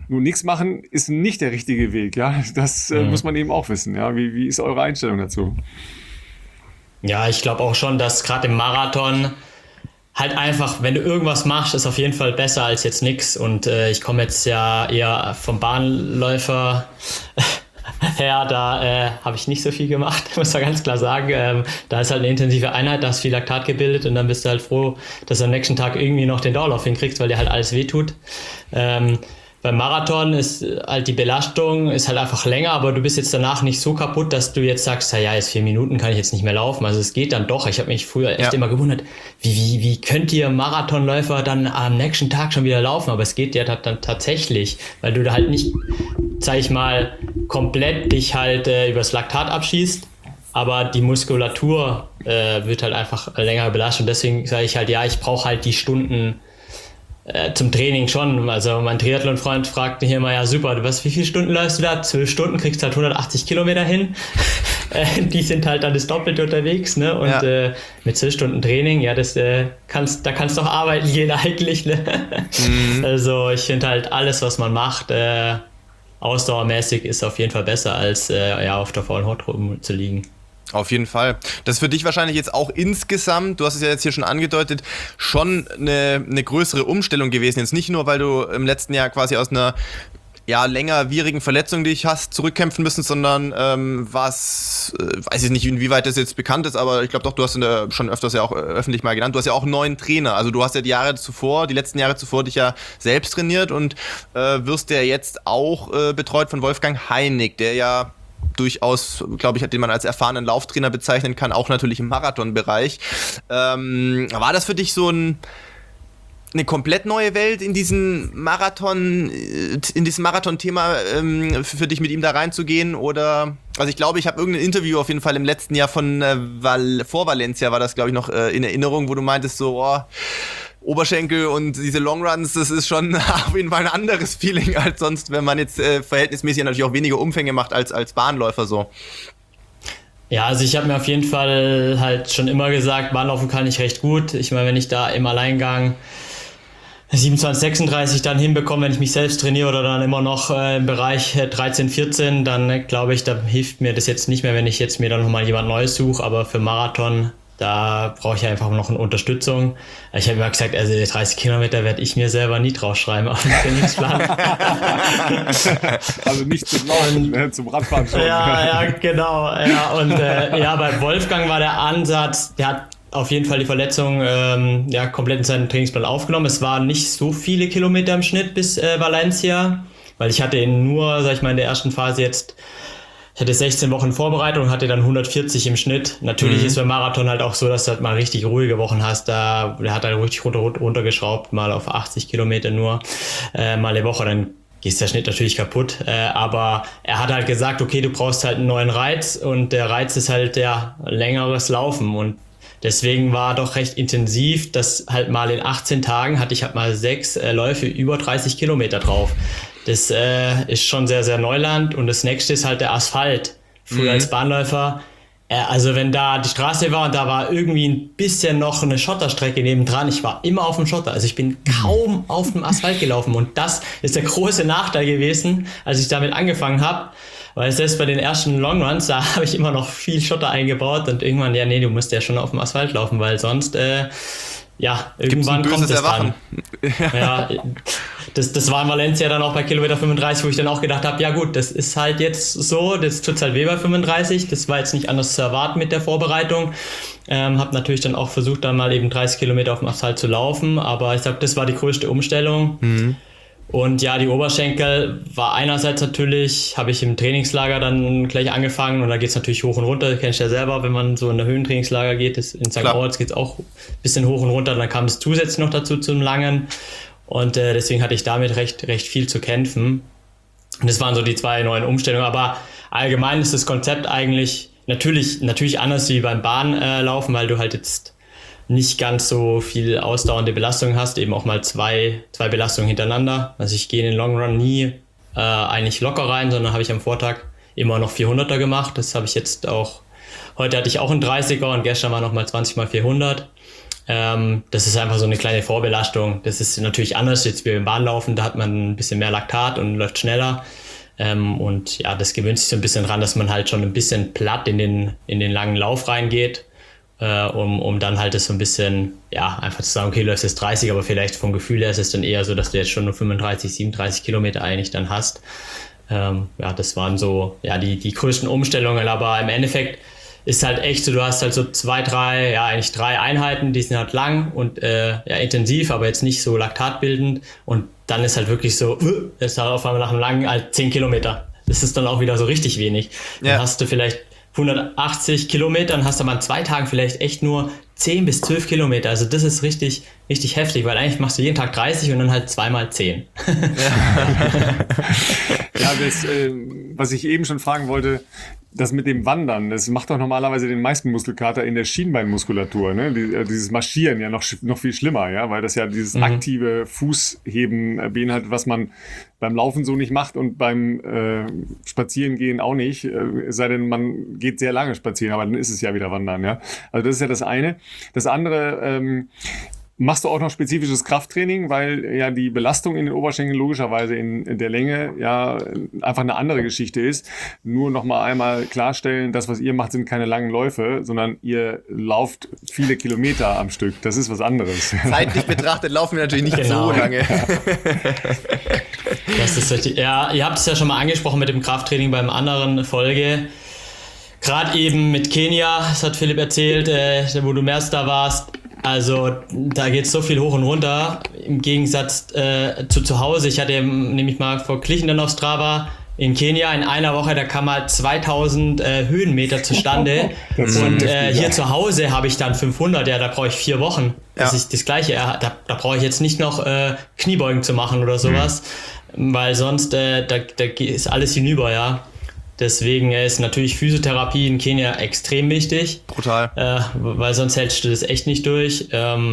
Nur nichts machen ist nicht der richtige Weg, ja. Das muss man eben auch wissen, ja. Wie ist eure Einstellung dazu? Ja, ich glaube auch schon, dass gerade im Marathon halt einfach, wenn du irgendwas machst, ist auf jeden Fall besser als jetzt nix. Und ich komme jetzt ja eher vom Bahnläufer her, da habe ich nicht so viel gemacht, muss man ganz klar sagen. Da ist halt eine intensive Einheit, da hast viel Laktat gebildet und dann bist du halt froh, dass du am nächsten Tag irgendwie noch den Dauerlauf hinkriegst, weil dir halt alles wehtut. Beim Marathon ist halt die Belastung ist halt einfach länger, aber du bist jetzt danach nicht so kaputt, dass du jetzt sagst, ja, jetzt 4 Minuten kann ich jetzt nicht mehr laufen. Also es geht dann doch. Ich habe mich früher echt immer gewundert, wie könnt ihr Marathonläufer dann am nächsten Tag schon wieder laufen? Aber es geht ja dann tatsächlich, weil du da halt nicht, sag ich mal, komplett dich halt übers Laktat abschießt, aber die Muskulatur wird halt einfach länger belastet. Und deswegen sage ich halt, ja, ich brauche halt die Stunden zum Training schon. Also mein Triathlon-Freund fragte hier mal, ja super, wie viele Stunden läufst du da? 12 Stunden, kriegst halt 180 Kilometer hin. Die sind halt dann das Doppelte unterwegs, ne? Und mit 12 Stunden Training, ja, da kannst du auch arbeiten gehen eigentlich, ne? Also ich finde halt alles, was man macht, ausdauermäßig ist auf jeden Fall besser, als auf der faulen Haut rumzuliegen. Auf jeden Fall. Das ist für dich wahrscheinlich jetzt auch insgesamt, du hast es ja jetzt hier schon angedeutet, schon eine größere Umstellung gewesen. Jetzt nicht nur, weil du im letzten Jahr quasi aus einer längerwierigen Verletzung, die ich hast, zurückkämpfen müssen, sondern weiß ich nicht, inwieweit das jetzt bekannt ist, aber ich glaube doch, du hast schon öfters ja auch öffentlich mal genannt, du hast ja auch einen neuen Trainer. Also du hast ja die letzten Jahre zuvor dich ja selbst trainiert und wirst ja jetzt auch betreut von Wolfgang Heinig, der ja durchaus, glaube ich, den man als erfahrenen Lauftrainer bezeichnen kann, auch natürlich im Marathonbereich. War das für dich so eine komplett neue Welt in diesem Marathon-Thema, für dich mit ihm da reinzugehen? Oder, also ich glaube, ich habe irgendein Interview auf jeden Fall im letzten Jahr vor Valencia war das, glaube ich, noch in Erinnerung, wo du meintest so, Oberschenkel und diese Longruns, das ist schon auf jeden Fall ein anderes Feeling als sonst, wenn man jetzt verhältnismäßig natürlich auch weniger Umfänge macht als Bahnläufer so. Ja, also ich habe mir auf jeden Fall halt schon immer gesagt, Bahnlaufen kann ich recht gut. Ich meine, wenn ich da im Alleingang 27, 36 dann hinbekomme, wenn ich mich selbst trainiere oder dann immer noch im Bereich 13, 14, dann glaube ich, da hilft mir das jetzt nicht mehr, wenn ich jetzt mir dann nochmal jemand Neues suche, aber für Marathon, da brauche ich einfach noch eine Unterstützung. Ich habe immer gesagt, also 30 Kilometer werde ich mir selber nie draufschreiben auf den Trainingsplan. Also nicht zum Laufen, zum Radfahren schon. Ja, genau. Ja, und bei Wolfgang war der Ansatz, der hat auf jeden Fall die Verletzung komplett in seinen Trainingsplan aufgenommen. Es waren nicht so viele Kilometer im Schnitt bis Valencia, weil ich hatte ihn nur, sag ich mal, in der ersten Phase jetzt, ich hatte 16 Wochen Vorbereitung und hatte dann 140 im Schnitt. Natürlich ist beim Marathon halt auch so, dass du halt mal richtig ruhige Wochen hast. Der hat halt richtig runtergeschraubt, mal auf 80 Kilometer nur, mal eine Woche, dann ist der Schnitt natürlich kaputt. Aber er hat halt gesagt, okay, du brauchst halt einen neuen Reiz und der Reiz ist halt längeres Laufen und deswegen war doch recht intensiv, dass halt mal in 18 Tagen hatte ich halt mal 6 Läufe über 30 Kilometer drauf. Das ist schon sehr, sehr Neuland und das nächste ist halt der Asphalt. Früher als Bahnläufer, also wenn da die Straße war und da war irgendwie ein bisschen noch eine Schotterstrecke nebendran, ich war immer auf dem Schotter, also ich bin kaum auf dem Asphalt gelaufen und das ist der große Nachteil gewesen, als ich damit angefangen habe. Weil selbst bei den ersten Longruns, da habe ich immer noch viel Schotter eingebaut und irgendwann, du musst ja schon auf dem Asphalt laufen, weil sonst, irgendwann kommt es dann. Ja, das war in Valencia dann auch bei Kilometer 35, wo ich dann auch gedacht habe, ja gut, das ist halt jetzt so, das tut's halt weh bei 35, das war jetzt nicht anders zu erwarten mit der Vorbereitung. Habe natürlich dann auch versucht, dann mal eben 30 Kilometer auf dem Asphalt zu laufen, aber ich glaube, das war die größte Umstellung. Und ja, die Oberschenkel war einerseits natürlich, habe ich im Trainingslager dann gleich angefangen und da geht es natürlich hoch und runter, das kennst du ja selber, wenn man so in der Höhentrainingslager geht, in St. Moritz geht es auch ein bisschen hoch und runter, dann kam es zusätzlich noch dazu zum Langen und deswegen hatte ich damit recht viel zu kämpfen. Und das waren so die 2 neuen Umstellungen, aber allgemein ist das Konzept eigentlich natürlich anders wie beim Bahnlaufen, weil du halt jetzt nicht ganz so viel ausdauernde Belastung hast, eben auch mal zwei Belastungen hintereinander. Also ich gehe in den Long Run nie eigentlich locker rein, sondern habe ich am Vortag immer noch 400er gemacht. Das habe ich jetzt auch, heute hatte ich auch einen 30er und gestern war nochmal 20 mal 400. Das ist einfach so eine kleine Vorbelastung. Das ist natürlich anders jetzt wie beim Bahnlaufen, da hat man ein bisschen mehr Laktat und läuft schneller. Und ja, das gewöhnt sich so ein bisschen dran, dass man halt schon ein bisschen platt in den langen Lauf reingeht, um dann halt das so ein bisschen, ja, einfach zu sagen, okay, du läufst jetzt 30, aber vielleicht vom Gefühl her ist es dann eher so, dass du jetzt schon nur 35, 37 Kilometer eigentlich dann hast. Ja, das waren so, ja, die größten Umstellungen, aber im Endeffekt ist halt echt so, du hast halt so 3 Einheiten, die sind halt lang und intensiv, aber jetzt nicht so laktatbildend, und dann ist halt wirklich so, ist halt auf einmal nach einem langen halt 10 Kilometer. Das ist dann auch wieder so richtig wenig. Dann hast du vielleicht 180 Kilometer und hast aber an 2 Tagen vielleicht echt nur 10 bis 12 Kilometer. Also das ist richtig, richtig heftig, weil eigentlich machst du jeden Tag 30 und dann halt 2x10. Ja, was ich eben schon fragen wollte, das mit dem Wandern, das macht doch normalerweise den meisten Muskelkater in der Schienbeinmuskulatur, ne? Dieses Marschieren ja noch viel schlimmer, ja, weil das ja dieses aktive Fußheben beinhaltet, was man beim Laufen so nicht macht und beim Spazierengehen auch nicht, es sei denn, man geht sehr lange spazieren, aber dann ist es ja wieder Wandern, ja. Also das ist ja das eine. Das andere, machst du auch noch spezifisches Krafttraining, weil ja die Belastung in den Oberschenkeln logischerweise in der Länge ja einfach eine andere Geschichte ist. Nur noch mal einmal klarstellen, das, was ihr macht, sind keine langen Läufe, sondern ihr lauft viele Kilometer am Stück. Das ist was anderes. Zeitlich betrachtet laufen wir natürlich nicht so lange. Das ist richtig. Ja, ihr habt es ja schon mal angesprochen mit dem Krafttraining beim anderen Folge. Gerade eben mit Kenia, das hat Philipp erzählt, wo du Meerstar warst. Also da geht so viel hoch und runter, im Gegensatz zu Hause. Ich hatte nämlich mal verglichen dann auf Strava in Kenia in einer Woche, da kam halt 2000 Höhenmeter zustande. Und hier zu Hause habe ich dann 500, ja, da brauche ich 4 Wochen. Das ist das Gleiche, da brauche ich jetzt nicht noch Kniebeugen zu machen oder sowas, weil sonst da ist alles hinüber, ja. Deswegen ist natürlich Physiotherapie in Kenia extrem wichtig. Brutal. Weil sonst hältst du das echt nicht durch.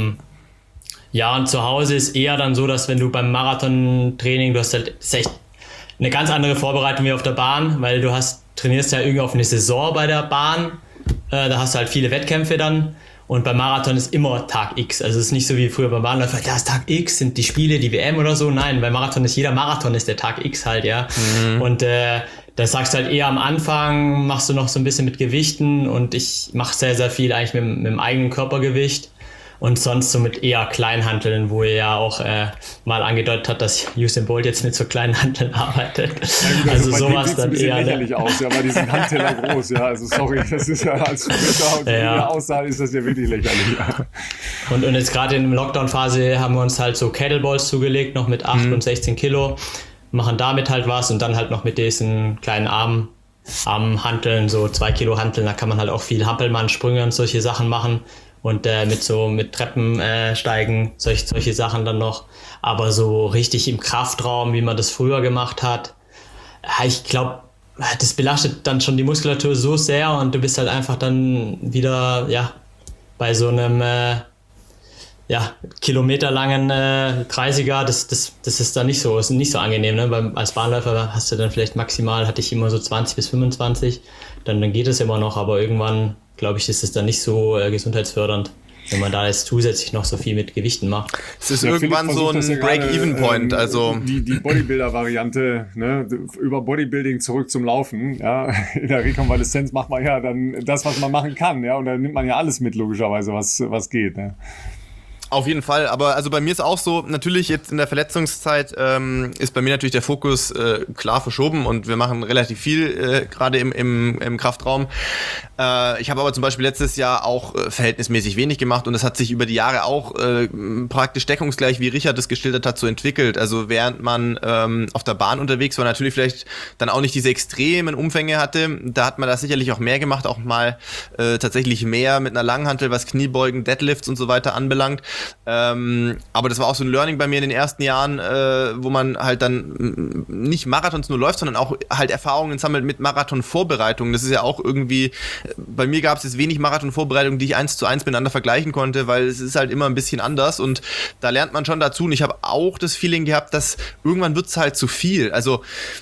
Ja, und zu Hause ist eher dann so, dass wenn du beim Marathontraining, das ist echt eine ganz andere Vorbereitung wie auf der Bahn, weil du trainierst ja irgendwie auf eine Saison bei der Bahn. Da hast du halt viele Wettkämpfe dann. Und beim Marathon ist immer Tag X. Also es ist nicht so wie früher beim Bahnläufer, da ist Tag X, sind die Spiele, die WM oder so. Nein, beim Marathon ist jeder Marathon ist der Tag X halt, ja. Und da sagst du halt eher am Anfang, machst du noch so ein bisschen mit Gewichten, und ich mache sehr, sehr viel eigentlich mit dem eigenen Körpergewicht und sonst so mit eher Kleinhanteln, wo er ja auch mal angedeutet hat, dass Usain Bolt jetzt mit so kleinen Hanteln arbeitet. Ja, also sowas dann ein bisschen eher lächerlich aus, ja, weil die sind Handteller groß, ja, also sorry, das ist ja als Sprinter und ja. Aussage ist das ja wirklich lächerlich. Ja. Und jetzt gerade in der Lockdown-Phase haben wir uns halt so Kettleballs zugelegt, noch mit 8 und 16 Kilo. Machen damit halt was und dann halt noch mit diesen kleinen Armhanteln, so 2 Kilo Hanteln, da kann man halt auch viel Hampelmann, Sprünge und solche Sachen machen und mit Treppen steigen, solche Sachen dann noch, aber so richtig im Kraftraum, wie man das früher gemacht hat, ich glaube, das belastet dann schon die Muskulatur so sehr und du bist halt einfach dann wieder, ja, bei so einem kilometerlangen 30er, das ist dann nicht so angenehm, ne? Als Bahnläufer hast du dann vielleicht maximal, hatte ich immer so 20 bis 25, dann geht es immer noch, aber irgendwann, glaube ich, ist es dann nicht so gesundheitsfördernd, wenn man da jetzt zusätzlich noch so viel mit Gewichten macht. Es ist irgendwann so ein Break-Even-Point, also die Bodybuilder-Variante, ne? Über Bodybuilding zurück zum Laufen, ja, in der Rekonvaleszenz macht man ja dann das, was man machen kann, ja, und dann nimmt man ja alles mit, logischerweise, was geht, ne? Auf jeden Fall, aber also bei mir ist auch so, natürlich jetzt in der Verletzungszeit ist bei mir natürlich der Fokus klar verschoben und wir machen relativ viel gerade im Kraftraum. Ich habe aber zum Beispiel letztes Jahr auch verhältnismäßig wenig gemacht und das hat sich über die Jahre auch praktisch deckungsgleich, wie Richard das geschildert hat, so entwickelt. Also während man auf der Bahn unterwegs war, natürlich vielleicht dann auch nicht diese extremen Umfänge hatte, da hat man da sicherlich auch mehr gemacht, auch mal tatsächlich mehr mit einer Langhantel, was Kniebeugen, Deadlifts und so weiter anbelangt. Aber das war auch so ein Learning bei mir in den ersten Jahren, wo man halt dann nicht Marathons nur läuft, sondern auch halt Erfahrungen sammelt mit Marathon-Vorbereitungen. Das ist ja auch irgendwie, bei mir gab es jetzt wenig Marathon-Vorbereitungen, die ich 1:1 miteinander vergleichen konnte, weil es ist halt immer ein bisschen anders und da lernt man schon dazu und ich habe auch das Feeling gehabt, dass irgendwann wird es halt zu viel. Also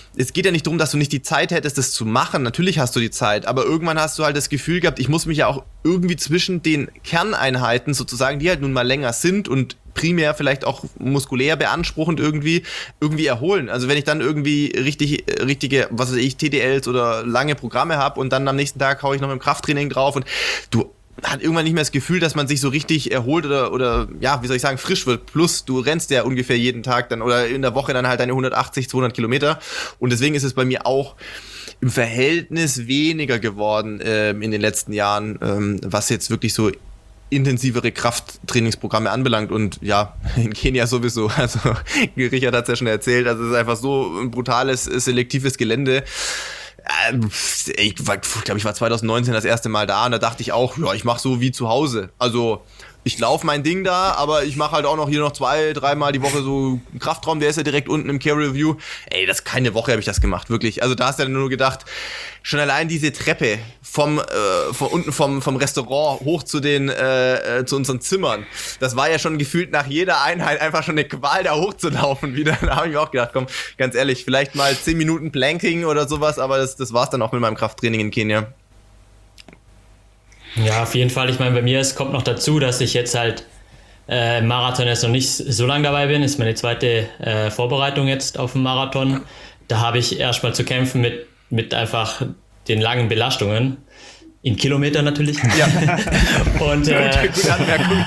es geht ja nicht darum, dass du nicht die Zeit hättest, das zu machen. Natürlich hast du die Zeit, aber irgendwann hast du halt das Gefühl gehabt, ich muss mich ja auch irgendwie zwischen den Kerneinheiten sozusagen, die halt nun mal länger sind und primär vielleicht auch muskulär beanspruchend irgendwie erholen. Also wenn ich dann irgendwie richtige, was weiß ich, TDLs oder lange Programme habe und dann am nächsten Tag haue ich noch mit dem Krafttraining drauf und du hat irgendwann nicht mehr das Gefühl, dass man sich so richtig erholt oder ja, wie soll ich sagen, frisch wird. Plus, du rennst ja ungefähr jeden Tag dann oder in der Woche dann halt deine 180, 200 Kilometer. Und deswegen ist es bei mir auch im Verhältnis weniger geworden in den letzten Jahren, was jetzt wirklich so intensivere Krafttrainingsprogramme anbelangt und ja, in Kenia sowieso, also Richard hat es ja schon erzählt, also es ist einfach so ein brutales, selektives Gelände. Ich glaube, ich war 2019 das erste Mal da und da dachte ich auch, ja, ich mache so wie zu Hause. Also ich laufe mein Ding da, aber ich mache halt auch noch hier noch 2-3 Mal die Woche so einen Kraftraum, der ist ja direkt unten im Care Review. Ey, keine Woche habe ich das gemacht, wirklich. Also da hast du dann nur gedacht, schon allein diese Treppe von unten vom Restaurant hoch zu unseren Zimmern, das war ja schon gefühlt nach jeder Einheit einfach schon eine Qual, da hochzulaufen wieder. Da habe ich mir auch gedacht, komm, ganz ehrlich, vielleicht mal 10 Minuten Planking oder sowas, aber das war's dann auch mit meinem Krafttraining in Kenia. Ja, auf jeden Fall. Ich meine, bei mir kommt noch dazu, dass ich jetzt halt Marathon jetzt noch nicht so lange dabei bin. Das ist meine zweite Vorbereitung jetzt auf den Marathon. Da habe ich erstmal zu kämpfen mit einfach den langen Belastungen. In Kilometern natürlich. Ja. Und gute Anmerkung.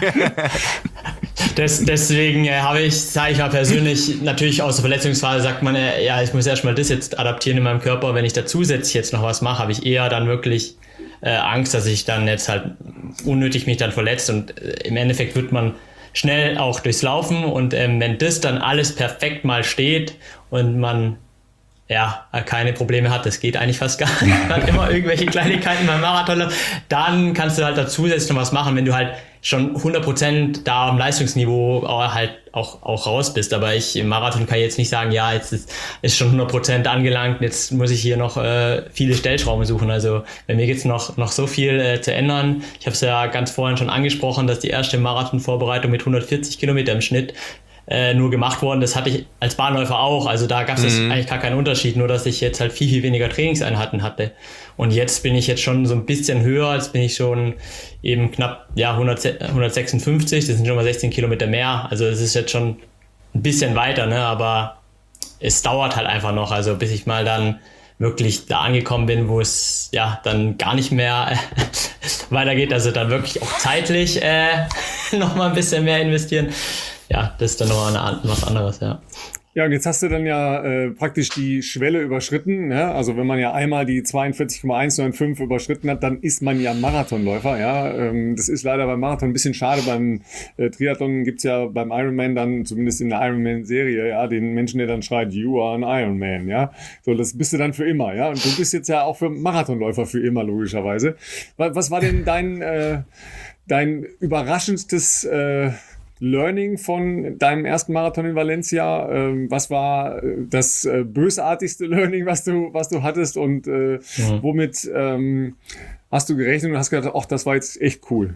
Deswegen sage ich mal persönlich, natürlich aus der Verletzungsphase sagt man, ja, ich muss erstmal das jetzt adaptieren in meinem Körper. Wenn ich da zusätzlich jetzt noch was mache, habe ich eher dann wirklich Angst, dass ich dann jetzt halt unnötig mich dann verletzt und im Endeffekt wird man schnell auch durchs Laufen und wenn das dann alles perfekt mal steht und man keine Probleme hat, das geht eigentlich fast gar nicht, man hat immer irgendwelche Kleinigkeiten beim Marathon, dann kannst du halt da zusätzlich noch was machen, wenn du halt schon 100% da am Leistungsniveau halt auch raus bist, aber im Marathon kann ich jetzt nicht sagen, ja, jetzt ist schon 100% angelangt, jetzt muss ich hier noch viele Stellschrauben suchen, also bei mir geht's noch so viel zu ändern. Ich habe es ja ganz vorhin schon angesprochen, dass die erste Marathonvorbereitung mit 140 Kilometer im Schnitt nur gemacht worden. Das hatte ich als Bahnläufer auch. Also da gab es eigentlich gar keinen Unterschied, nur dass ich jetzt halt viel, viel weniger Trainingseinheiten hatte. Und jetzt bin ich jetzt schon so ein bisschen höher. Jetzt bin ich schon eben knapp 156. Das sind schon mal 16 Kilometer mehr. Also es ist jetzt schon ein bisschen weiter, ne? Aber es dauert halt einfach noch. Also bis ich mal dann wirklich da angekommen bin, wo es dann gar nicht mehr weitergeht. Also dann wirklich auch zeitlich noch mal ein bisschen mehr investieren. Ja, das ist dann noch was anderes, ja. Ja, und jetzt hast du dann praktisch die Schwelle überschritten. Ja? Also wenn man ja einmal die 42,195 überschritten hat, dann ist man ja Marathonläufer. Ja? Das ist leider beim Marathon ein bisschen schade. Beim Triathlon gibt's ja beim Ironman dann, zumindest in der Ironman-Serie, ja, den Menschen, der dann schreit, you are an Ironman. Ja? So, das bist du dann für immer. Ja? Und du bist jetzt ja auch für Marathonläufer für immer, logischerweise. Was war denn dein überraschendstes Learning von deinem ersten Marathon in Valencia? Was war das bösartigste Learning, was du hattest und womit hast du gerechnet und hast gedacht, ach, das war jetzt echt cool?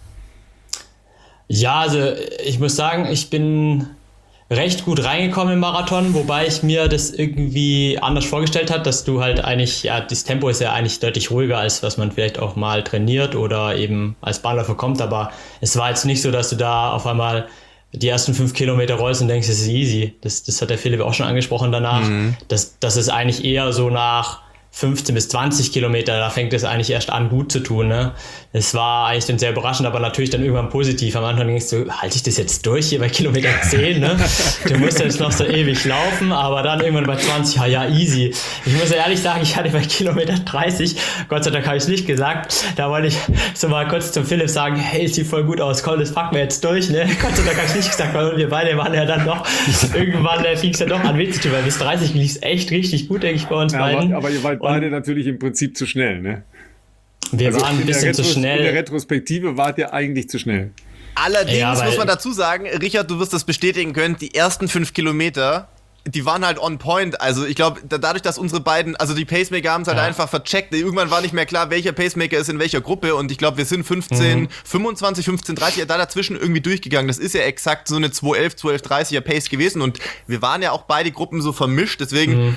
Ja, also ich muss sagen, ich bin recht gut reingekommen im Marathon, wobei ich mir das irgendwie anders vorgestellt habe, dass du halt eigentlich, das Tempo ist ja eigentlich deutlich ruhiger, als was man vielleicht auch mal trainiert oder eben als Bahnläufer kommt, aber es war jetzt nicht so, dass du da auf einmal die ersten 5 Kilometer rollst und denkst, das ist easy. Das hat der Philipp auch schon angesprochen danach. Das ist eigentlich eher so nach 15 bis 20 Kilometer, da fängt es eigentlich erst an, gut zu tun. Ne? Es war eigentlich dann sehr überraschend, aber natürlich dann irgendwann positiv. Am Anfang denkst du, halte ich das jetzt durch hier bei Kilometer 10? Ne? Du musst jetzt noch so ewig laufen, aber dann irgendwann bei 20, ja easy. Ich muss ehrlich sagen, ich hatte bei Kilometer 30, Gott sei Dank habe ich es nicht gesagt, da wollte ich so mal kurz zum Philipp sagen, hey, es sieht voll gut aus, komm, das packen wir jetzt durch. Ne? Gott sei Dank habe ich es nicht gesagt, weil wir beide waren ja dann noch, irgendwann fing es ja doch an weh zu tun, weil bis 30 lief es echt richtig gut, denke ich, bei uns beiden. Aber ihr wart beide natürlich im Prinzip zu schnell, ne? Wir waren ein bisschen zu schnell. In der Retrospektive wart ihr eigentlich zu schnell. Allerdings muss man dazu sagen, Richard, du wirst das bestätigen können, die ersten 5 Kilometer, die waren halt on point. Also ich glaube, dadurch, dass unsere beiden, also die Pacemaker haben es halt einfach vercheckt. Irgendwann war nicht mehr klar, welcher Pacemaker ist in welcher Gruppe. Und ich glaube, wir sind 25, 15:30 da dazwischen irgendwie durchgegangen. Das ist ja exakt so eine 2:11, 12:30er Pace gewesen. Und wir waren ja auch beide Gruppen so vermischt. Deswegen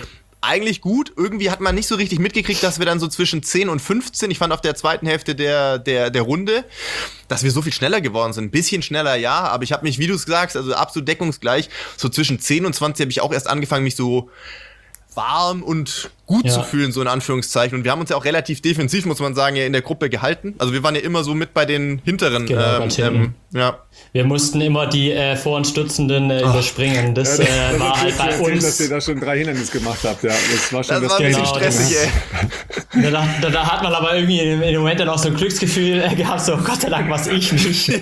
eigentlich gut. Irgendwie hat man nicht so richtig mitgekriegt, dass wir dann so zwischen 10 und 15, ich fand auf der zweiten Hälfte der Runde, dass wir so viel schneller geworden sind. Ein bisschen schneller, ja, aber ich habe mich, wie du es sagst, also absolut deckungsgleich, so zwischen 10 und 20 habe ich auch erst angefangen, mich so warm und gut zu fühlen, so in Anführungszeichen. Und wir haben uns ja auch relativ defensiv, muss man sagen, ja in der Gruppe gehalten. Also wir waren ja immer so mit bei den hinteren. Genau, ganz hinten. Ja. Wir mussten immer die vor uns Stützenden überspringen. Das war halt bei uns. Dass ihr da schon 3 Hindernisse gemacht habt, ja. Das war schon das war ein bisschen stressig, ey. Da hat man aber irgendwie im Moment dann auch so ein Glücksgefühl gehabt, so Gott sei Dank was ich nicht.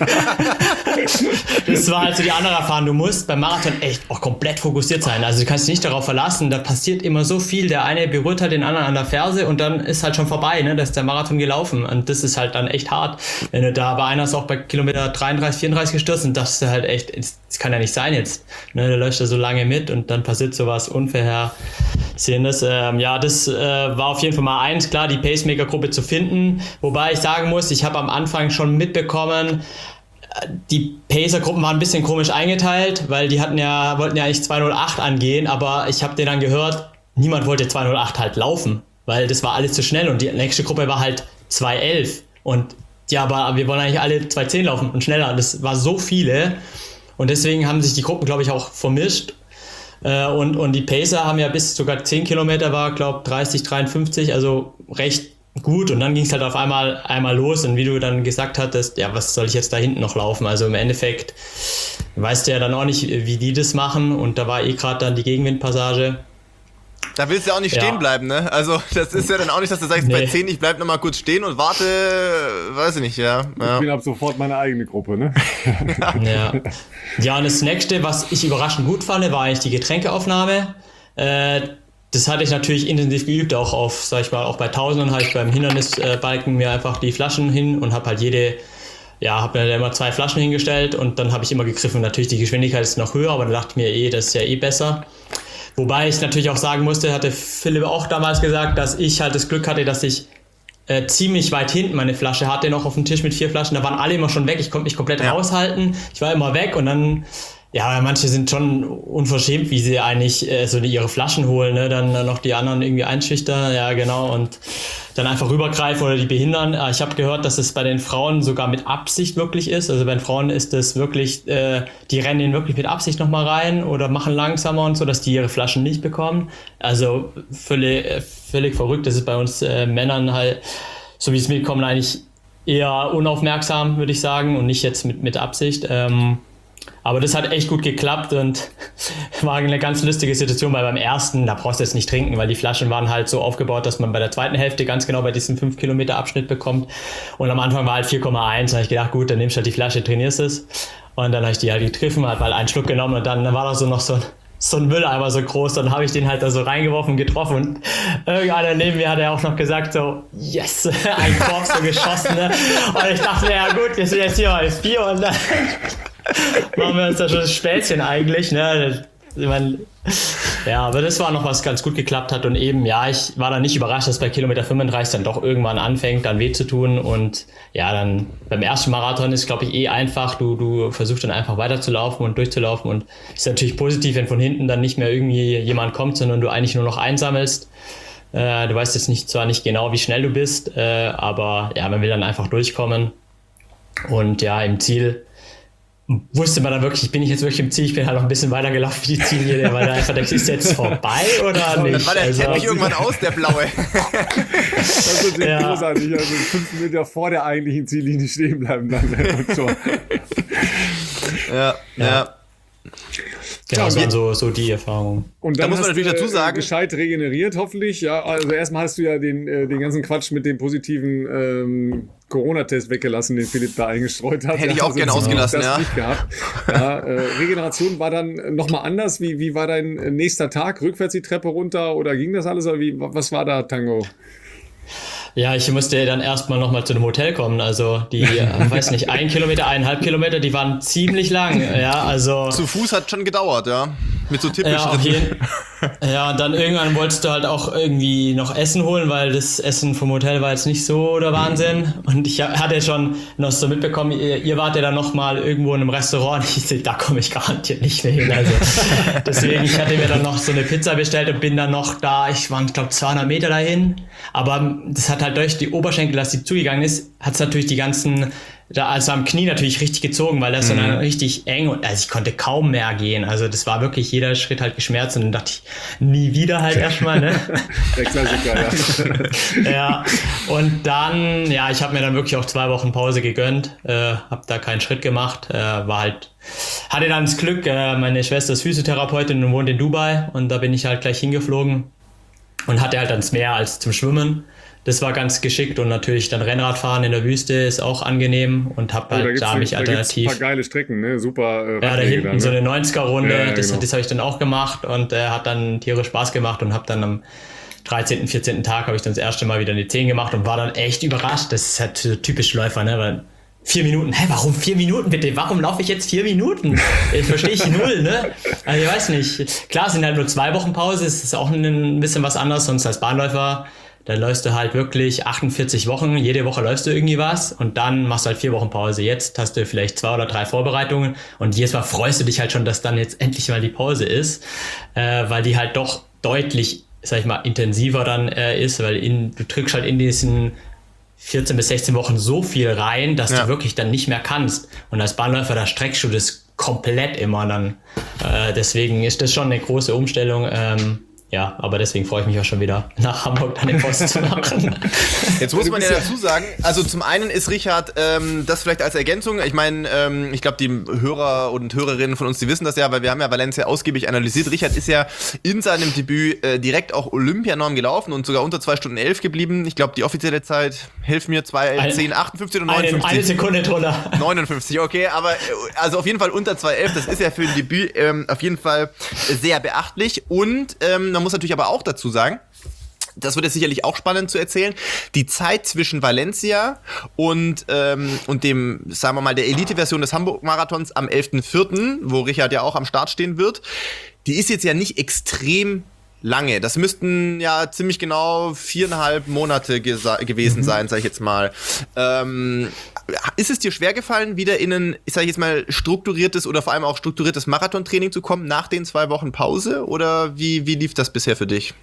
Das war halt so die andere Erfahrung. Du musst beim Marathon echt auch komplett fokussiert sein. Also du kannst dich nicht darauf verlassen, da passiert immer so viel. Der eine berührt halt den anderen an der Ferse und dann ist halt schon vorbei, ne? Da ist der Marathon gelaufen und das ist halt dann echt hart. Wenn du da bei einer ist auch bei Kilometer 33, 34 gestürzt und das ist halt echt, das kann ja nicht sein jetzt. Ne? Du läufst da so lange mit und dann passiert sowas Unvorhersehendes. Das war auf jeden Fall mal eins, klar, die Pacemaker-Gruppe zu finden. Wobei ich sagen muss, ich habe am Anfang schon mitbekommen, die Pacer-Gruppen waren ein bisschen komisch eingeteilt, weil die wollten ja eigentlich 2:08 angehen, aber ich habe denen dann gehört, niemand wollte 2:08 halt laufen, weil das war alles zu schnell und die nächste Gruppe war halt 2:11 und ja, aber wir wollen eigentlich alle 2:10 laufen und schneller. Das war so viele und deswegen haben sich die Gruppen, glaube ich, auch vermischt. Und die Pacer haben ja bis sogar 10 Kilometer war, glaube 30, 53, also recht gut. Und dann ging es halt auf einmal los und wie du dann gesagt hattest, ja, was soll ich jetzt da hinten noch laufen? Also im Endeffekt weißt du ja dann auch nicht, wie die das machen und da war gerade dann die Gegenwindpassage. Da willst du ja auch nicht stehen bleiben, ne? Also das ist ja dann auch nicht, dass du sagst, bei 10, ich bleib nochmal kurz stehen und warte, weiß ich nicht, ja. Ich bin ab sofort meine eigene Gruppe, ne? Ja, und das nächste, was ich überraschend gut fand, war eigentlich die Getränkeaufnahme. Das hatte ich natürlich intensiv geübt, auch auf, sag ich mal, auch bei Tausenden habe ich beim Hindernisbalken mir einfach die Flaschen hin und habe halt habe mir immer 2 Flaschen hingestellt und dann habe ich immer gegriffen. Natürlich, die Geschwindigkeit ist noch höher, aber dann dachte ich mir das ist ja besser. Wobei ich natürlich auch sagen musste, hatte Philipp auch damals gesagt, dass ich halt das Glück hatte, dass ich ziemlich weit hinten meine Flasche hatte, noch auf dem Tisch mit 4 Flaschen. Da waren alle immer schon weg, ich konnte mich komplett raushalten. Ich war immer weg und dann, ja, manche sind schon unverschämt, wie sie eigentlich ihre Flaschen holen, ne? Dann noch die anderen irgendwie einschüchtern, ja genau, und dann einfach rübergreifen oder die behindern. Ich habe gehört, dass es bei den Frauen sogar mit Absicht wirklich ist. Also bei den Frauen ist das wirklich, die rennen wirklich mit Absicht nochmal rein oder machen langsamer und so, dass die ihre Flaschen nicht bekommen. Also völlig verrückt. Das ist bei uns Männern halt, so wie es mitkommt, eigentlich eher unaufmerksam, würde ich sagen, und nicht jetzt mit Absicht. Aber das hat echt gut geklappt und war eine ganz lustige Situation, weil beim ersten, da brauchst du jetzt nicht trinken, weil die Flaschen waren halt so aufgebaut, dass man bei der zweiten Hälfte ganz genau bei diesem 5 Kilometer Abschnitt bekommt. Und am Anfang war halt 4,1. Da habe ich gedacht, gut, dann nimmst du halt die Flasche, trainierst es. Und dann habe ich die halt gegriffen, halt mal einen Schluck genommen und dann war da so noch so ein Mülleimer so groß, dann habe ich den halt da so reingeworfen, getroffen und irgendeiner neben mir hat ja auch noch gesagt so, yes, ein Korb so geschossen, ne? Und ich dachte mir, ja gut, wir sind jetzt hier mal 4 und dann machen wir uns da schon ein Späßchen eigentlich, ne? Ich meine, ja, aber das war noch, was ganz gut geklappt hat und eben, ja, ich war dann nicht überrascht, dass bei Kilometer 35 dann doch irgendwann anfängt, dann weh zu tun und ja, dann beim ersten Marathon ist, glaube ich, einfach, du versuchst dann einfach weiterzulaufen und durchzulaufen und ist natürlich positiv, wenn von hinten dann nicht mehr irgendwie jemand kommt, sondern du eigentlich nur noch einsammelst. Du weißt jetzt zwar nicht genau, wie schnell du bist, aber ja, man will dann einfach durchkommen und ja, im Ziel wusste man dann wirklich, bin ich jetzt wirklich im Ziel, ich bin halt noch ein bisschen weiter gelaufen wie die Ziellinie, weil da einfach denkst, ist jetzt vorbei oder nicht? Dann war der Teppich irgendwann aus, der blaue. Das ist natürlich großartig, also 5 Meter vor der eigentlichen Ziellinie stehen bleiben dann. Ja. Genau, das waren so die Erfahrungen. Und dann da muss man natürlich dazu sagen, gescheit regeneriert, hoffentlich. Ja, also erstmal hast du ja den ganzen Quatsch mit dem positiven Corona-Test weggelassen, den Philipp da eingestreut hat. Hätte ich auch gerne ausgelassen, ja. Nicht gehabt. Ja, Regeneration war dann nochmal anders. Wie war dein nächster Tag? Rückwärts die Treppe runter oder ging das alles? Oder was war da, Tango? Ja, ich musste dann erstmal nochmal zu einem Hotel kommen. Also die, weiß nicht, 1 Kilometer, 1,5 Kilometer, die waren ziemlich lang. Ja, also zu Fuß hat schon gedauert, ja. Mit so typischen Ja, und dann irgendwann wolltest du halt auch irgendwie noch Essen holen, weil das Essen vom Hotel war jetzt nicht so der Wahnsinn. Und ich hatte schon noch so mitbekommen, ihr wart ja dann noch mal irgendwo in einem Restaurant. Ich dachte, da komme ich garantiert nicht mehr hin. Also deswegen, ich hatte mir dann noch so eine Pizza bestellt und bin dann noch da, ich glaube 200 Meter dahin. Aber das hat halt durch die Oberschenkel, dass die zugegangen ist, hat es natürlich die ganzen, also am Knie natürlich richtig gezogen, weil das dann richtig eng und also ich konnte kaum mehr gehen. Also das war wirklich jeder Schritt halt geschmerzt und dann dachte ich, nie wieder halt erstmal, ne? Der Klassiker, ja. Ja, und dann, ja, ich habe mir dann wirklich auch 2 Wochen Pause gegönnt, habe da keinen Schritt gemacht, hatte dann das Glück, meine Schwester ist Physiotherapeutin und wohnt in Dubai und da bin ich halt gleich hingeflogen und hatte halt dann das Meer als zum Schwimmen. Das war ganz geschickt und natürlich dann Rennradfahren in der Wüste ist auch angenehm und habe halt da mich alternativ. Da ein paar geile Strecken, ne? Super. Ja, da hinten dann, ne? so eine 90er-Runde, ja, das genau. habe ich dann auch gemacht und hat dann tierisch Spaß gemacht und habe dann am 13., 14. Tag habe ich dann das erste Mal wieder eine 10 gemacht und war dann echt überrascht. Das ist halt so typisch Läufer, ne? Weil 4 Minuten, warum 4 Minuten bitte? Warum laufe ich jetzt 4 Minuten? Verstehe ich null, ne? Also ich weiß nicht. Klar, es sind halt nur 2 Wochen Pause, es ist auch ein bisschen was anderes, sonst als Bahnläufer. Da läufst du halt wirklich 48 Wochen, jede Woche läufst du irgendwie was und dann machst du halt 4 Wochen Pause. Jetzt hast du vielleicht 2 oder 3 Vorbereitungen und jedes Mal freust du dich halt schon, dass dann jetzt endlich mal die Pause ist, weil die halt doch deutlich, sag ich mal, intensiver dann ist, weil du drückst halt in diesen 14 bis 16 Wochen so viel rein, dass du wirklich dann nicht mehr kannst. Und als Bahnläufer, da streckst du das komplett immer dann. Deswegen ist das schon eine große Umstellung. Ja, aber deswegen freue ich mich auch schon wieder, nach Hamburg dann den Post zu machen. Jetzt muss man ja dazu sagen, also zum einen ist Richard, das vielleicht als Ergänzung, ich meine, ich glaube, die Hörer und Hörerinnen von uns, die wissen das ja, weil wir haben ja Valencia ausgiebig analysiert. Richard ist ja in seinem Debüt direkt auch Olympianorm gelaufen und sogar unter 2 Stunden 11 geblieben. Ich glaube, die offizielle Zeit, hilf mir, 10, 58 oder 59. Eine Sekunde drunter. 59, okay, aber also auf jeden Fall unter 2,11, das ist ja für ein Debüt auf jeden Fall sehr beachtlich und man muss natürlich aber auch dazu sagen, das wird jetzt sicherlich auch spannend zu erzählen, die Zeit zwischen Valencia und dem, sagen wir mal, der Elite-Version des Hamburg-Marathons am 11.04., wo Richard ja auch am Start stehen wird, die ist jetzt ja nicht extrem lange. Das müssten ja ziemlich genau 4,5 Monate gewesen sein, sag ich jetzt mal. Ist es dir schwer gefallen, wieder in ein, sag ich jetzt mal, strukturiertes oder vor allem auch strukturiertes Marathontraining zu kommen nach den 2 Wochen Pause? Oder wie lief das bisher für dich?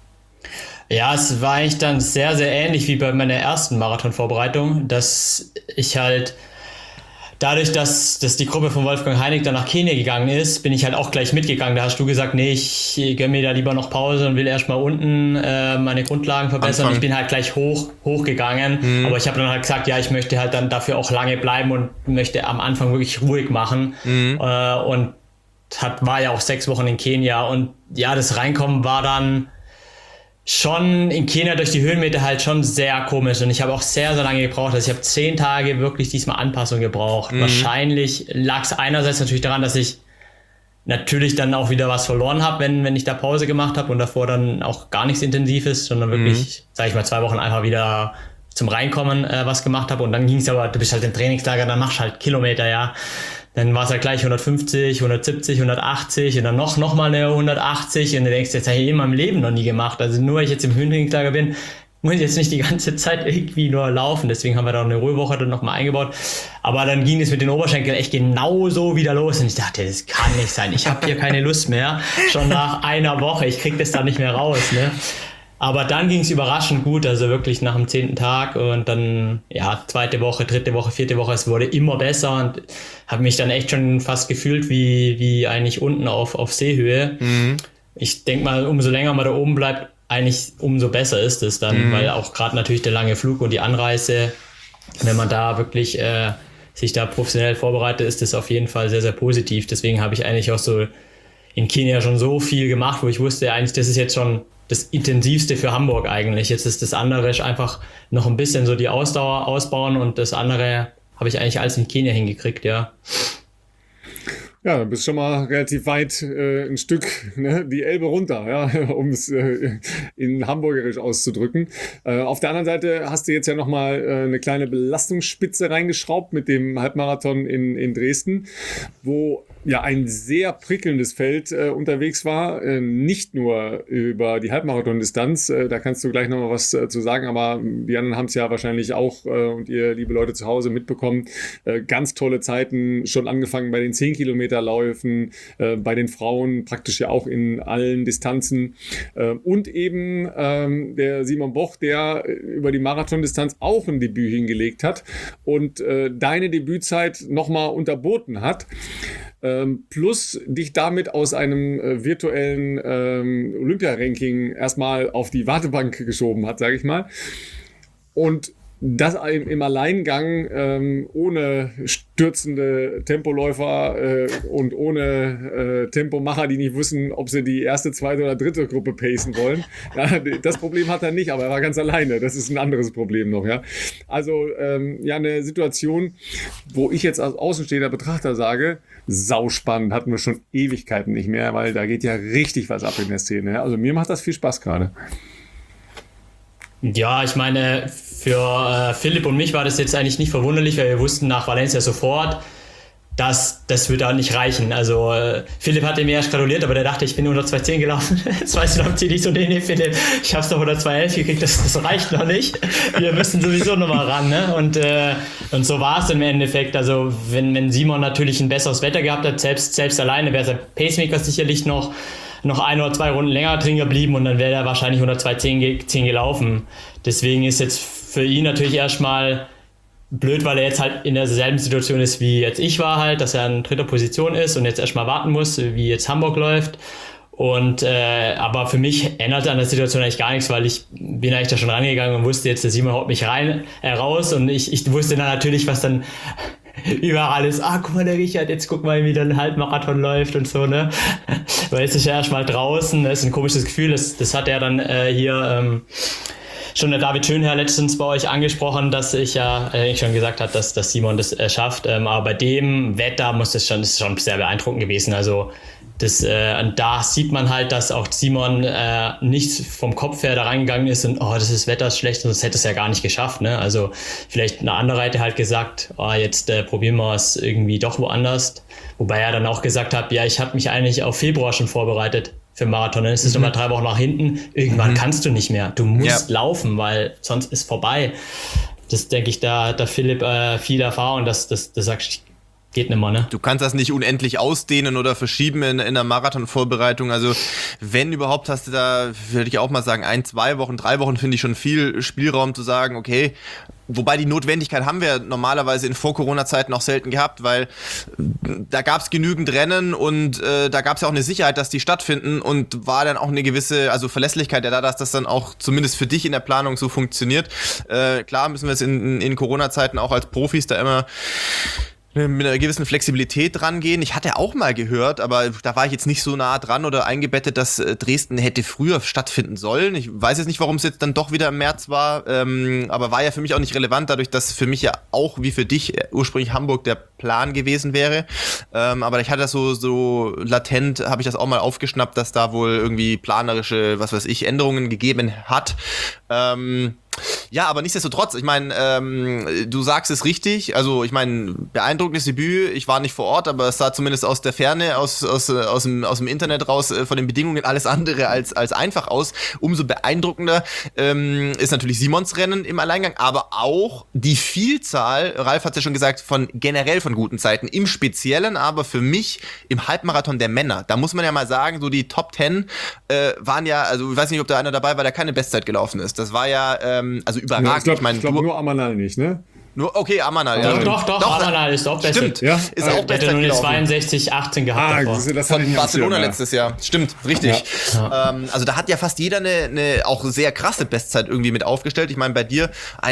Ja, es war eigentlich dann sehr, sehr ähnlich wie bei meiner ersten Marathonvorbereitung, dass ich halt dadurch, dass die Gruppe von Wolfgang Heinig dann nach Kenia gegangen ist, bin ich halt auch gleich mitgegangen. Da hast du gesagt, nee, ich gönne mir da lieber noch Pause und will erstmal unten meine Grundlagen verbessern. Ich bin halt gleich hochgegangen. Aber ich habe dann halt gesagt, ja, ich möchte halt dann dafür auch lange bleiben und möchte am Anfang wirklich ruhig machen. Und war ja auch 6 Wochen in Kenia. Und ja, das Reinkommen war dann schon in Kenia durch die Höhenmeter halt schon sehr komisch und ich habe auch sehr, sehr lange gebraucht. Also ich habe 10 Tage wirklich diesmal Anpassung gebraucht. Wahrscheinlich lag es einerseits natürlich daran, dass ich natürlich dann auch wieder was verloren habe, wenn ich da Pause gemacht habe und davor dann auch gar nichts Intensives, sondern wirklich, sage ich mal, 2 Wochen einfach wieder zum Reinkommen was gemacht habe und dann ging es aber, du bist halt im Trainingslager, dann machst du halt Kilometer, ja. Dann war es halt gleich 150, 170, 180 und dann noch mal eine 180 und du denkst, jetzt habe ich in meinem Leben noch nie gemacht. Also nur weil ich jetzt im Höhentrainingslager bin, muss ich jetzt nicht die ganze Zeit irgendwie nur laufen. Deswegen haben wir da eine Ruhewoche dann nochmal eingebaut. Aber dann ging es mit den Oberschenkeln echt genauso wieder los und ich dachte, das kann nicht sein. Ich habe hier keine Lust mehr. Schon nach einer Woche, ich krieg das da nicht mehr raus, ne? Aber dann ging es überraschend gut, also wirklich nach dem 10. Tag und dann, ja, 2. Woche, 3. Woche, 4. Woche, es wurde immer besser und habe mich dann echt schon fast gefühlt wie eigentlich unten auf Seehöhe. Ich denke mal, umso länger man da oben bleibt, eigentlich umso besser ist es dann, weil auch gerade natürlich der lange Flug und die Anreise, wenn man da wirklich sich da professionell vorbereitet, ist das auf jeden Fall sehr, sehr positiv. Deswegen habe ich eigentlich auch so in Kenia schon so viel gemacht, wo ich wusste eigentlich, das ist jetzt schon das Intensivste für Hamburg eigentlich. Jetzt ist das andere einfach noch ein bisschen so die Ausdauer ausbauen und das andere habe ich eigentlich alles in Kenia hingekriegt, ja. Ja, dann bist du schon mal relativ weit ein Stück, ne, die Elbe runter, ja, um es in hamburgerisch auszudrücken. Auf der anderen Seite hast du jetzt ja nochmal eine kleine Belastungsspitze reingeschraubt mit dem Halbmarathon in Dresden, wo ja ein sehr prickelndes Feld unterwegs war, nicht nur über die Halbmarathon-Distanz, da kannst du gleich nochmal was zu sagen, aber die anderen haben es ja wahrscheinlich auch und ihr, liebe Leute zu Hause, mitbekommen. Ganz tolle Zeiten, schon angefangen bei den 10-Kilometer-Läufen, bei den Frauen praktisch ja auch in allen Distanzen und eben der Simon Boch, der über die Marathondistanz auch ein Debüt hingelegt hat und deine Debützeit nochmal unterboten hat. Plus dich damit aus einem virtuellen Olympia-Ranking erstmal auf die Wartebank geschoben hat, sage ich mal. Und das im Alleingang ohne stürzende Tempoläufer und ohne Tempomacher, die nicht wissen, ob sie die erste, zweite oder dritte Gruppe pacen wollen. Ja, das Problem hat er nicht, aber er war ganz alleine. Das ist ein anderes Problem noch. Ja. Also ja, eine Situation, wo ich jetzt als außenstehender Betrachter sage, sauspannend, hatten wir schon Ewigkeiten nicht mehr, weil da geht ja richtig was ab in der Szene. Also mir macht das viel Spaß gerade. Ja, ich meine, für Philipp und mich war das jetzt eigentlich nicht verwunderlich, weil wir wussten nach Valencia sofort, dass das wird da nicht reichen. Also Philipp hatte mir erst gratuliert, aber der dachte, ich bin unter 2,10 gelaufen. Jetzt weißt du noch ziemlich so, nee, Philipp, ich hab's doch unter 2,11 gekriegt, das reicht noch nicht. Wir müssen sowieso nochmal ran, ne? Und so war es im Endeffekt. Also wenn Simon natürlich ein besseres Wetter gehabt hat, selbst alleine wäre sein Pacemaker sicherlich noch 1 oder 2 Runden länger drin geblieben und dann wäre er wahrscheinlich unter 2,10 gelaufen. Deswegen ist jetzt für ihn natürlich erstmal blöd, weil er jetzt halt in derselben Situation ist, wie jetzt ich war halt, dass er in 3. Position ist und jetzt erstmal warten muss, wie jetzt Hamburg läuft. Und aber für mich änderte an der Situation eigentlich gar nichts, weil ich bin eigentlich da schon rangegangen und wusste jetzt, der Simon haut mich raus und ich wusste dann natürlich, was dann überall ist, guck mal, der Richard, jetzt guck mal, wie der ein Halbmarathon läuft und so, ne? Weil jetzt ist er erstmal draußen, das ist ein komisches Gefühl, das hat er dann hier schon der David Schönherr letztens bei euch angesprochen, dass ich ja schon gesagt habe, dass Simon das schafft, aber bei dem Wetter ist schon sehr beeindruckend gewesen, also und da sieht man halt, dass auch Simon nicht vom Kopf her da reingegangen ist und das Wetter ist schlecht, sonst hätte es ja gar nicht geschafft. Ne? Also vielleicht eine andere hätte halt gesagt, jetzt probieren wir es irgendwie doch woanders. Wobei er dann auch gesagt hat, ja, ich habe mich eigentlich auf Februar schon vorbereitet für Marathon. Dann ist es nochmal 3 Wochen nach hinten. Irgendwann kannst du nicht mehr. Du musst laufen, weil sonst ist vorbei. Das denke ich, da Philipp viel Erfahrung, das sagst geht nicht mehr, ne? Du kannst das nicht unendlich ausdehnen oder verschieben in der Marathonvorbereitung. Also wenn überhaupt, hast du da, würde ich auch mal sagen, 1, 2 Wochen, 3 Wochen finde ich schon viel Spielraum zu sagen, okay, wobei die Notwendigkeit haben wir normalerweise in Vor-Corona-Zeiten auch selten gehabt, weil da gab es genügend Rennen und da gab es ja auch eine Sicherheit, dass die stattfinden und war dann auch eine gewisse, also Verlässlichkeit da, dass das dann auch zumindest für dich in der Planung so funktioniert. Klar müssen wir jetzt in Corona-Zeiten auch als Profis da immer mit einer gewissen Flexibilität rangehen. Ich hatte auch mal gehört, aber da war ich jetzt nicht so nah dran oder eingebettet, dass Dresden hätte früher stattfinden sollen. Ich weiß jetzt nicht, warum es jetzt dann doch wieder im März war, aber war ja für mich auch nicht relevant, dadurch, dass für mich ja auch wie für dich ursprünglich Hamburg der Plan gewesen wäre. Aber ich hatte das so latent, habe ich das auch mal aufgeschnappt, dass da wohl irgendwie planerische, was weiß ich, Änderungen gegeben hat. Ja, aber nichtsdestotrotz, ich meine, du sagst es richtig, also ich meine, beeindruckendes Debüt, ich war nicht vor Ort, aber es sah zumindest aus der Ferne, aus dem Internet raus, von den Bedingungen alles andere als einfach aus. Umso beeindruckender ist natürlich Simons Rennen im Alleingang, aber auch die Vielzahl, Ralf hat es ja schon gesagt, generell von guten Zeiten, im Speziellen aber für mich im Halbmarathon der Männer. Da muss man ja mal sagen, so die Top 10 waren ja, also ich weiß nicht, ob da einer dabei war, der keine Bestzeit gelaufen ist. Das war ja also überragend. Ja, ich glaube nur Amanal nicht, ne? Nur, okay, Amanal, ja. Doch, Amanal ist auch besser. Stimmt, ja? Ist auch besser. Der hat nur 62,18 gehabt. Das von Barcelona letztes Jahr. Stimmt, richtig. Ja. Also da hat ja fast jeder eine auch sehr krasse Bestzeit irgendwie mit aufgestellt. Ich meine, bei dir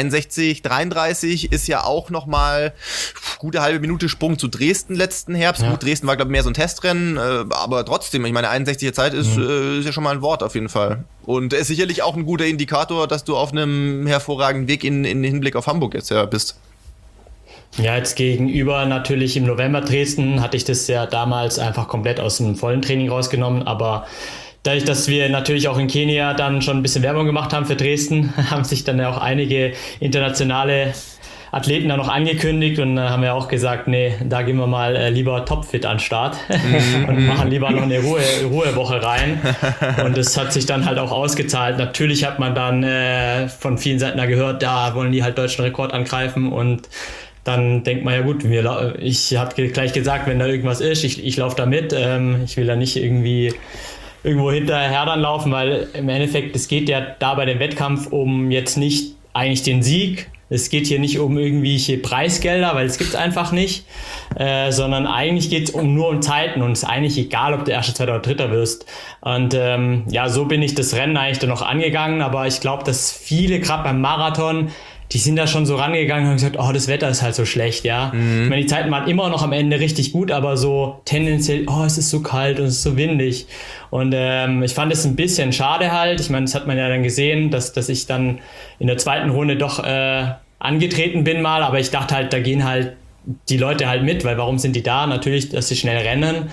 61,33 ist ja auch nochmal gute halbe Minute Sprung zu Dresden letzten Herbst. Ja. Gut, Dresden war, glaube ich, mehr so ein Testrennen, aber trotzdem, ich meine, 61er Zeit ist ja schon mal ein Wort auf jeden Fall. Und ist sicherlich auch ein guter Indikator, dass du auf einem hervorragenden Weg in Hinblick auf Hamburg jetzt ja bist. Ja, jetzt gegenüber natürlich im November Dresden hatte ich das ja damals einfach komplett aus dem vollen Training rausgenommen, aber dadurch, dass wir natürlich auch in Kenia dann schon ein bisschen Werbung gemacht haben für Dresden, haben sich dann ja auch einige internationale Athleten da noch angekündigt und dann haben wir auch gesagt, nee, da gehen wir mal lieber topfit an den Start und machen lieber noch eine Ruhewoche rein. Und das hat sich dann halt auch ausgezahlt. Natürlich hat man dann von vielen Seiten da gehört, da wollen die halt deutschen Rekord angreifen und dann denkt man ja gut, ich habe gleich gesagt, wenn da irgendwas ist, ich laufe da mit. Ich will da nicht irgendwo hinterher dann laufen, weil im Endeffekt, es geht ja da bei dem Wettkampf um jetzt nicht eigentlich den Sieg. Es geht hier nicht um irgendwelche Preisgelder, weil es gibt es einfach nicht, sondern eigentlich geht es nur um Zeiten und es ist eigentlich egal, ob du Erster, Zweiter oder Dritter wirst. Und ja, so bin ich das Rennen eigentlich dann noch angegangen, aber ich glaube, dass viele, gerade beim Marathon, die sind da schon so rangegangen und haben gesagt, oh, das Wetter ist halt so schlecht, ja. Ich meine, die Zeiten waren immer noch am Ende richtig gut, aber so tendenziell, oh, es ist so kalt und es ist so windig. Und ich fand es ein bisschen schade halt. Ich meine, das hat man ja dann gesehen, dass ich dann in der zweiten Runde doch angetreten bin mal, aber ich dachte halt, da gehen halt die Leute halt mit, weil warum sind die da? Natürlich, dass sie schnell rennen.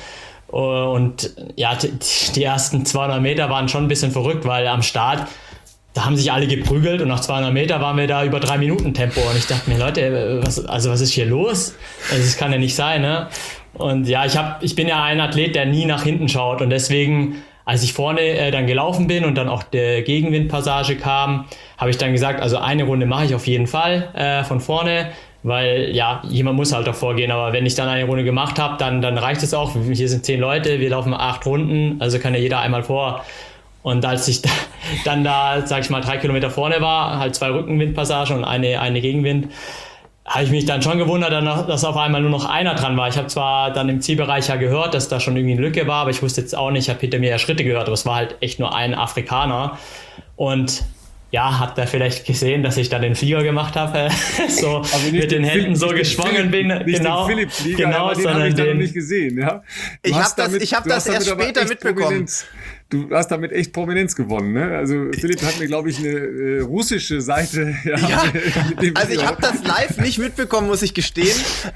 Und ja, die ersten 200 Meter waren schon ein bisschen verrückt, weil am Start, da haben sich alle geprügelt und nach 200 Meter waren wir da über 3 Minuten Tempo und ich dachte mir, Leute, was ist hier los? Also das kann ja nicht sein, ne? Und ja, ich bin ja ein Athlet, der nie nach hinten schaut und deswegen, als ich vorne dann gelaufen bin und dann auch der Gegenwindpassage kam, habe ich dann gesagt, also eine Runde mache ich auf jeden Fall von vorne, weil ja, jemand muss halt davor gehen, aber wenn ich dann eine Runde gemacht habe, dann reicht es auch. Hier sind 10 Leute, wir laufen 8 Runden, also kann ja jeder einmal vor. Und als ich dann da, sag ich mal, 3 Kilometer vorne war, halt 2 Rückenwindpassagen und eine Gegenwind, habe ich mich dann schon gewundert, dass auf einmal nur noch einer dran war. Ich habe zwar dann im Zielbereich ja gehört, dass da schon irgendwie eine Lücke war, aber ich wusste jetzt auch nicht, ich habe hinter mir ja Schritte gehört, aber es war halt echt nur ein Afrikaner. Und ja, hat er vielleicht gesehen, dass ich dann den Flieger gemacht habe, so also mit den Händen so geschwungen bin. Nicht genau, den Philipp-Flieger, genau, den habe ich dann noch nicht gesehen. Ja? Ich habe das erst später mitbekommen. Du hast damit echt Prominenz gewonnen, ne? Also Philipp hat mir, glaube ich, eine russische Seite. Ja, also ich habe das live nicht mitbekommen, muss ich gestehen.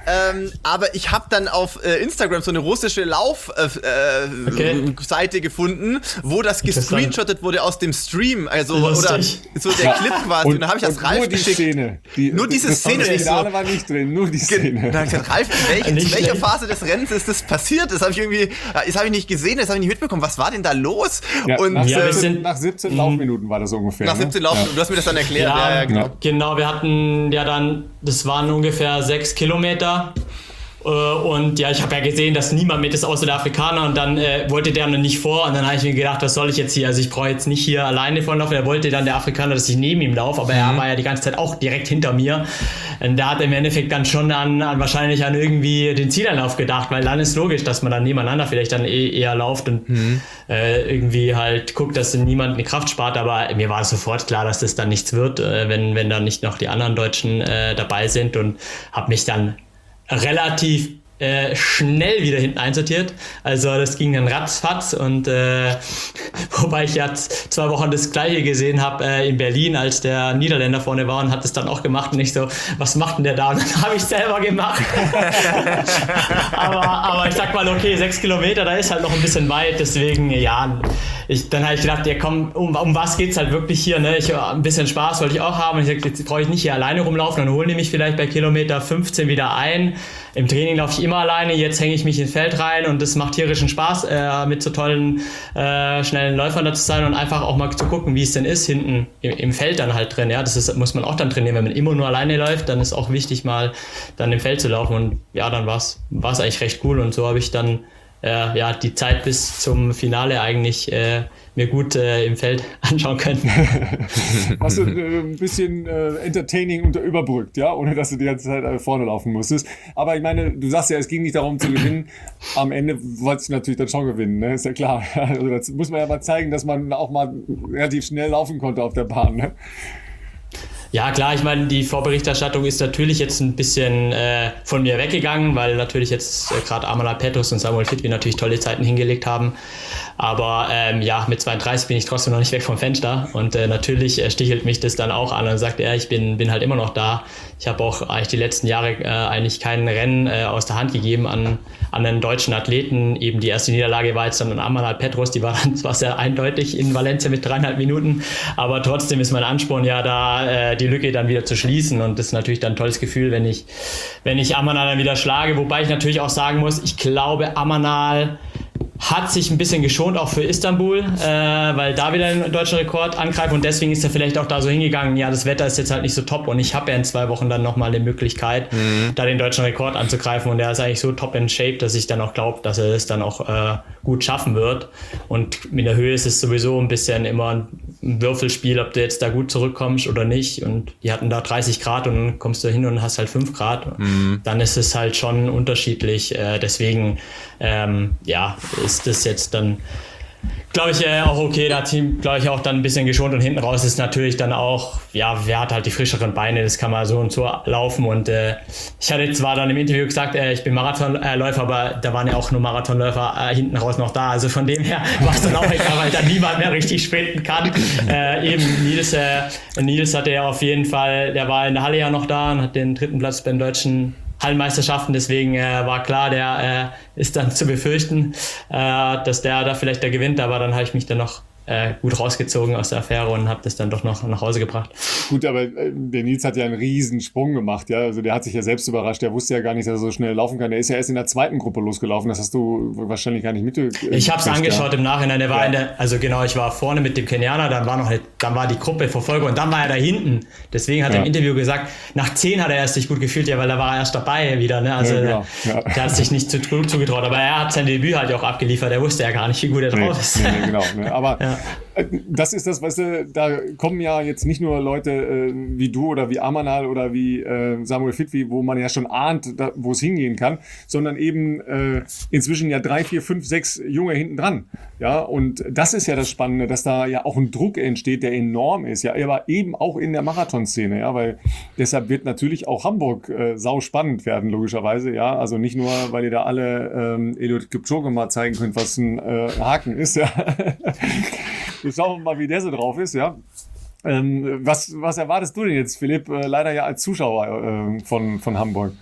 Aber ich habe dann auf Instagram so eine russische Lauf-Seite gefunden, wo das gescreenshottet wurde aus dem Stream. Also oder so der Clip quasi. Und dann habe ich das Ralf geschickt. Nur diese Szene. Das Finale war nicht drin, nur die Szene. Dann habe ich gesagt, Ralf, in welcher Phase des Rennens ist das passiert? Das habe ich nicht gesehen, das habe ich nicht mitbekommen. Was war denn da los? Ja, und nach 17 Laufminuten war das ungefähr. Nach 17 Laufminuten, du hast mir das dann erklärt. Ja, genau, wir hatten ja dann, das waren ungefähr 6 Kilometer. Und ja, ich habe ja gesehen, dass niemand mit ist außer der Afrikaner und dann wollte der noch nicht vor und dann habe ich mir gedacht, was soll ich jetzt hier, also ich brauche jetzt nicht hier alleine vorlaufen, er wollte dann der Afrikaner, dass ich neben ihm laufe, aber er war ja die ganze Zeit auch direkt hinter mir und da hat er im Endeffekt dann schon wahrscheinlich an irgendwie den Zielanlauf gedacht, weil dann ist logisch, dass man dann nebeneinander vielleicht dann eher lauft und irgendwie halt guckt, dass niemand eine Kraft spart, aber mir war sofort klar, dass das dann nichts wird, wenn dann nicht noch die anderen Deutschen dabei sind und habe mich dann relativ schnell wieder hinten einsortiert. Also das ging dann ratzfatz und wobei ich jetzt 2 Wochen das Gleiche gesehen habe in Berlin, als der Niederländer vorne war und hat es dann auch gemacht und ich so, was macht denn der da? Und dann habe ich selber gemacht. aber ich sag mal, okay, 6 Kilometer, da ist halt noch ein bisschen weit, deswegen, ja, dann habe ich gedacht, ja komm, um was geht's halt wirklich hier, ne? Ein bisschen Spaß wollte ich auch haben und ich sag, jetzt brauche ich nicht hier alleine rumlaufen, dann holen die mich vielleicht bei Kilometer 15 wieder ein. Im Training laufe ich immer alleine, jetzt hänge ich mich ins Feld rein und das macht tierischen Spaß, mit so tollen, schnellen Läufern da zu sein und einfach auch mal zu gucken, wie es denn ist, hinten im Feld dann halt drin. Ja, muss man auch dann trainieren, wenn man immer nur alleine läuft, dann ist auch wichtig, mal dann im Feld zu laufen und ja, dann war es eigentlich recht cool und so habe ich dann die Zeit bis zum Finale eigentlich mir gut im Feld anschauen können. Hast du ein bisschen Entertaining überbrückt, ja, ohne dass du die ganze Zeit vorne laufen musstest. Aber ich meine, du sagst ja, es ging nicht darum zu gewinnen. Am Ende wolltest du natürlich dann schon gewinnen, ne? Ist ja klar. Also das muss man ja mal zeigen, dass man auch mal relativ schnell laufen konnte auf der Bahn, ne? Ja, klar, ich meine, die Vorberichterstattung ist natürlich jetzt ein bisschen von mir weggegangen, weil natürlich jetzt gerade Amanal Petros und Samuel Fitwi natürlich tolle Zeiten hingelegt haben. Aber mit 32 bin ich trotzdem noch nicht weg vom Fenster und natürlich stichelt mich das dann auch an und sagt, ich bin halt immer noch da. Ich habe auch eigentlich die letzten Jahre eigentlich kein Rennen aus der Hand gegeben an einen deutschen Athleten. Eben die erste Niederlage war jetzt dann an Amanal Petros, die war dann zwar sehr eindeutig in Valencia mit 3,5 Minuten, aber trotzdem ist mein Ansporn ja da, die Lücke dann wieder zu schließen und das ist natürlich dann ein tolles Gefühl, wenn ich Amanal dann wieder schlage, wobei ich natürlich auch sagen muss, ich glaube, Amanal hat sich ein bisschen geschont, auch für Istanbul, weil da wieder einen deutschen Rekord angreift und deswegen ist er vielleicht auch da so hingegangen, ja, das Wetter ist jetzt halt nicht so top und ich habe ja in 2 Wochen dann nochmal die Möglichkeit, da den deutschen Rekord anzugreifen und der ist eigentlich so top in Shape, dass ich dann auch glaube, dass er das dann auch gut schaffen wird und mit der Höhe ist es sowieso ein bisschen immer ein Würfelspiel, ob du jetzt da gut zurückkommst oder nicht und die hatten da 30 Grad und dann kommst du hin und hast halt 5 Grad, dann ist es halt schon unterschiedlich, deswegen ist das jetzt dann, glaube ich, auch okay. Da hat Team, glaube ich, auch dann ein bisschen geschont und hinten raus ist natürlich dann auch, wer hat halt die frischeren Beine, das kann mal so und so laufen und ich hatte zwar dann im Interview gesagt, ich bin Marathonläufer, aber da waren ja auch nur Marathonläufer hinten raus noch da, also von dem her war es dann auch egal, weil dann niemand mehr richtig sprinten kann. Nils hatte ja auf jeden Fall, der war in der Halle ja noch da und hat den 3. Platz beim deutschen Hallenmeisterschaften, deswegen war klar, der ist dann zu befürchten, dass der da vielleicht gewinnt, aber dann habe ich mich dann noch gut rausgezogen aus der Affäre und habe das dann doch noch nach Hause gebracht. Gut, aber der Nils hat ja einen riesen Sprung gemacht, ja, also der hat sich ja selbst überrascht, der wusste ja gar nicht, dass er so schnell laufen kann, der ist ja erst in der 2. Gruppe losgelaufen, das hast du wahrscheinlich gar nicht mitgekriegt. Ich habe es angeschaut im Nachhinein, der war ich war vorne mit dem Kenianer, dann war die Gruppe Verfolger und dann war er da hinten, deswegen hat er im Interview gesagt, nach 10 hat er erst sich gut gefühlt, weil er war erst dabei wieder, ne? Also der hat sich nicht zugetraut, aber er hat sein Debüt halt auch abgeliefert, er wusste ja gar nicht, wie gut er drauf ist. Genau, aber das ist das, weißt du, da kommen ja jetzt nicht nur Leute wie du oder wie Amanal oder wie Samuel Fitwi, wo man ja schon ahnt, wo es hingehen kann, sondern eben inzwischen ja 3, 4, 5, 6 Junge hinten dran. Ja, und das ist ja das Spannende, dass da ja auch ein Druck entsteht, der enorm ist, ja, aber eben auch in der Marathonszene, ja, weil deshalb wird natürlich auch Hamburg sau spannend werden, logischerweise, ja, also nicht nur, weil ihr da alle Eliud Kipchoge mal zeigen könnt, was ein Haken ist, ja. Wir schauen mal, wie der so drauf ist, ja. Was erwartest du denn jetzt, Philipp, leider ja als Zuschauer von Hamburg?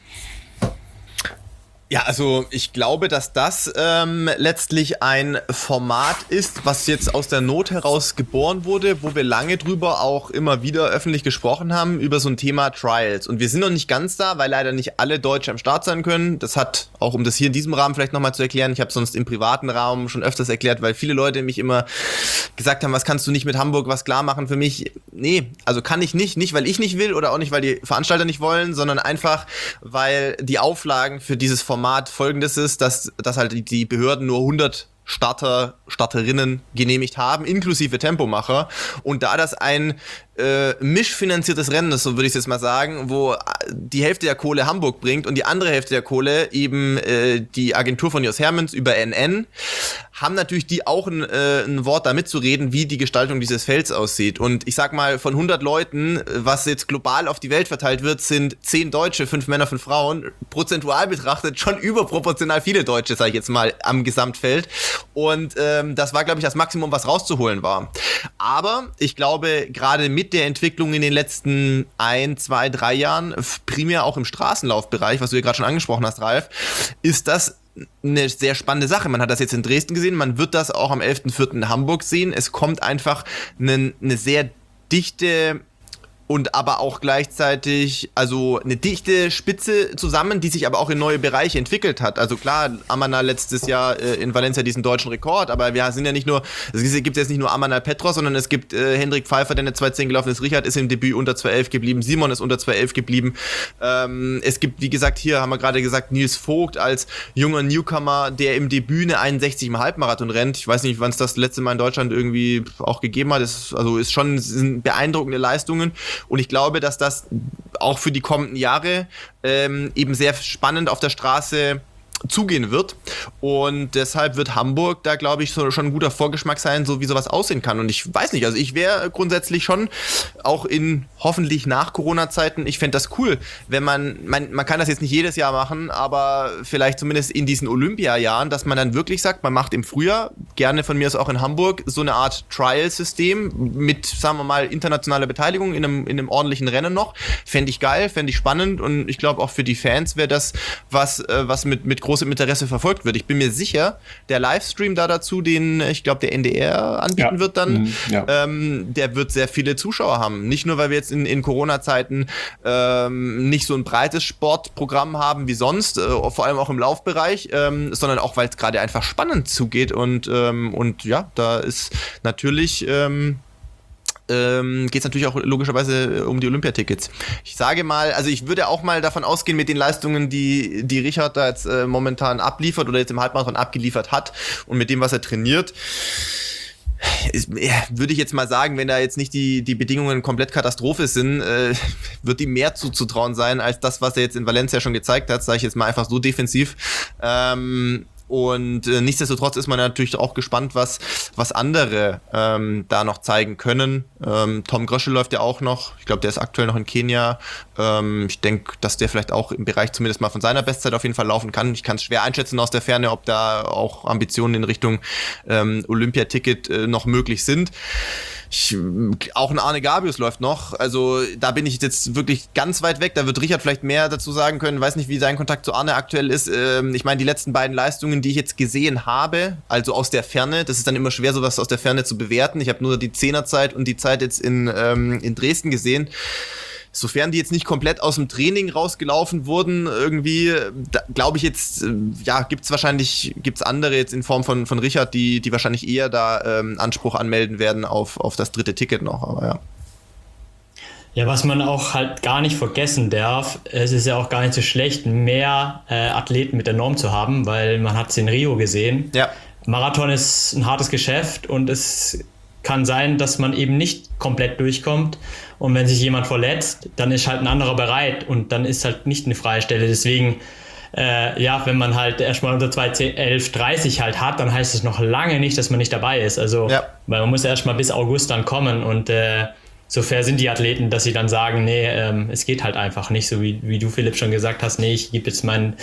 Ja, also ich glaube, dass das letztlich ein Format ist, was jetzt aus der Not heraus geboren wurde, wo wir lange drüber auch immer wieder öffentlich gesprochen haben, über so ein Thema Trials. Und wir sind noch nicht ganz da, weil leider nicht alle Deutsche am Start sein können. Das hat, auch um das hier in diesem Rahmen vielleicht nochmal zu erklären, ich habe sonst im privaten Raum schon öfters erklärt, weil viele Leute mich immer gesagt haben, was kannst du nicht mit Hamburg was klar machen für mich? Nee, also kann ich nicht, weil ich nicht will oder auch nicht, weil die Veranstalter nicht wollen, sondern einfach, weil die Auflagen für dieses Format folgendes ist, dass halt die Behörden nur 100 Starterinnen genehmigt haben, inklusive Tempomacher. Und da das ein mischfinanziertes Rennen ist, so würde ich es jetzt mal sagen, wo die Hälfte der Kohle Hamburg bringt und die andere Hälfte der Kohle eben die Agentur von Jos Hermens über NN, haben natürlich die auch ein Wort da mitzureden, wie die Gestaltung dieses Felds aussieht. Und ich sag mal, von 100 Leuten, was jetzt global auf die Welt verteilt wird, sind 10 Deutsche, 5 Männer, 5 Frauen, prozentual betrachtet schon überproportional viele Deutsche, sage ich jetzt mal, am Gesamtfeld. Und das war, glaube ich, das Maximum, was rauszuholen war. Aber ich glaube, gerade mit der Entwicklung in den letzten 1, 2, 3 Jahren, primär auch im Straßenlaufbereich, was du ja gerade schon angesprochen hast, Ralf, ist das eine sehr spannende Sache. Man hat das jetzt in Dresden gesehen, man wird das auch am 11.04. in Hamburg sehen. Es kommt einfach eine sehr dichte und aber auch gleichzeitig also eine dichte Spitze zusammen, die sich aber auch in neue Bereiche entwickelt hat. Also klar, Amanal letztes Jahr in Valencia diesen deutschen Rekord, aber wir sind ja nicht nur, es gibt jetzt nicht nur Amanal Petros, sondern es gibt Hendrik Pfeiffer, der eine 2:10 gelaufen ist, Richard ist im Debüt unter 2:11 geblieben, Simon ist unter 2:11 geblieben. Es gibt, wie gesagt, hier haben wir gerade gesagt, Nils Vogt als junger Newcomer, der im Debüt eine 61 im Halbmarathon rennt. Ich weiß nicht, wann es das letzte Mal in Deutschland irgendwie auch gegeben hat. Sind beeindruckende Leistungen. Und ich glaube, dass das auch für die kommenden Jahre eben sehr spannend auf der Straße zugehen wird. Und deshalb wird Hamburg da, glaube ich, schon ein guter Vorgeschmack sein, so wie sowas aussehen kann. Und ich weiß nicht, also ich wäre grundsätzlich schon auch in hoffentlich nach Corona-Zeiten, ich fände das cool, wenn man kann das jetzt nicht jedes Jahr machen, aber vielleicht zumindest in diesen Olympiajahren, dass man dann wirklich sagt, man macht im Frühjahr, gerne von mir aus auch in Hamburg, so eine Art Trial-System mit, sagen wir mal, internationaler Beteiligung in einem ordentlichen Rennen noch. Fände ich geil, fände ich spannend und ich glaube auch für die Fans wäre das was mit großem Interesse verfolgt wird. Ich bin mir sicher, der Livestream da dazu, den ich glaube der NDR anbieten wird dann, der wird sehr viele Zuschauer haben. Nicht nur, weil wir jetzt in Corona-Zeiten nicht so ein breites Sportprogramm haben wie sonst, vor allem auch im Laufbereich, sondern auch, weil es gerade einfach spannend zugeht und ja, da ist natürlich geht es natürlich auch logischerweise um die Olympiatickets. Ich sage mal, also ich würde auch mal davon ausgehen, mit den Leistungen, die Richard da jetzt momentan abliefert oder jetzt im Halbmarathon abgeliefert hat und mit dem, was er trainiert, würde ich jetzt mal sagen, wenn da jetzt nicht die Bedingungen komplett Katastrophe sind, wird ihm mehr zuzutrauen sein, als das, was er jetzt in Valencia schon gezeigt hat, sage ich jetzt mal einfach so defensiv. Und nichtsdestotrotz ist man natürlich auch gespannt, was andere da noch zeigen können. Tom Gröschel läuft ja auch noch. Ich glaube, der ist aktuell noch in Kenia. Ich denke, dass der vielleicht auch im Bereich zumindest mal von seiner Bestzeit auf jeden Fall laufen kann. Ich kann es schwer einschätzen aus der Ferne, ob da auch Ambitionen in Richtung Olympiaticket noch möglich sind. Auch ein Arne Gabius läuft noch, also da bin ich jetzt wirklich ganz weit weg, da wird Richard vielleicht mehr dazu sagen können, weiß nicht, wie sein Kontakt zu Arne aktuell ist. Ich meine, die letzten beiden Leistungen, die ich jetzt gesehen habe, also aus der Ferne, das ist dann immer schwer, sowas aus der Ferne zu bewerten. Ich habe nur die 10er-Zeit und die Zeit jetzt in Dresden gesehen. Sofern die jetzt nicht komplett aus dem Training rausgelaufen wurden, irgendwie, glaube ich jetzt, gibt's andere jetzt in Form von Richard, die wahrscheinlich eher da Anspruch anmelden werden auf das dritte Ticket noch, aber ja. Ja, was man auch halt gar nicht vergessen darf, es ist ja auch gar nicht so schlecht, mehr Athleten mit der Norm zu haben, weil man hat es in Rio gesehen. Ja. Marathon ist ein hartes Geschäft und es kann sein, dass man eben nicht komplett durchkommt. Und wenn sich jemand verletzt, dann ist halt ein anderer bereit und dann ist halt nicht eine freie Stelle. Deswegen, wenn man halt erstmal unter 2:11:30 halt hat, dann heißt es noch lange nicht, dass man nicht dabei ist. Also, weil man muss erstmal bis August dann kommen und so fair sind die Athleten, dass sie dann sagen, nee, es geht halt einfach nicht, so wie du, Philipp, schon gesagt hast, nee, ich gebe jetzt mein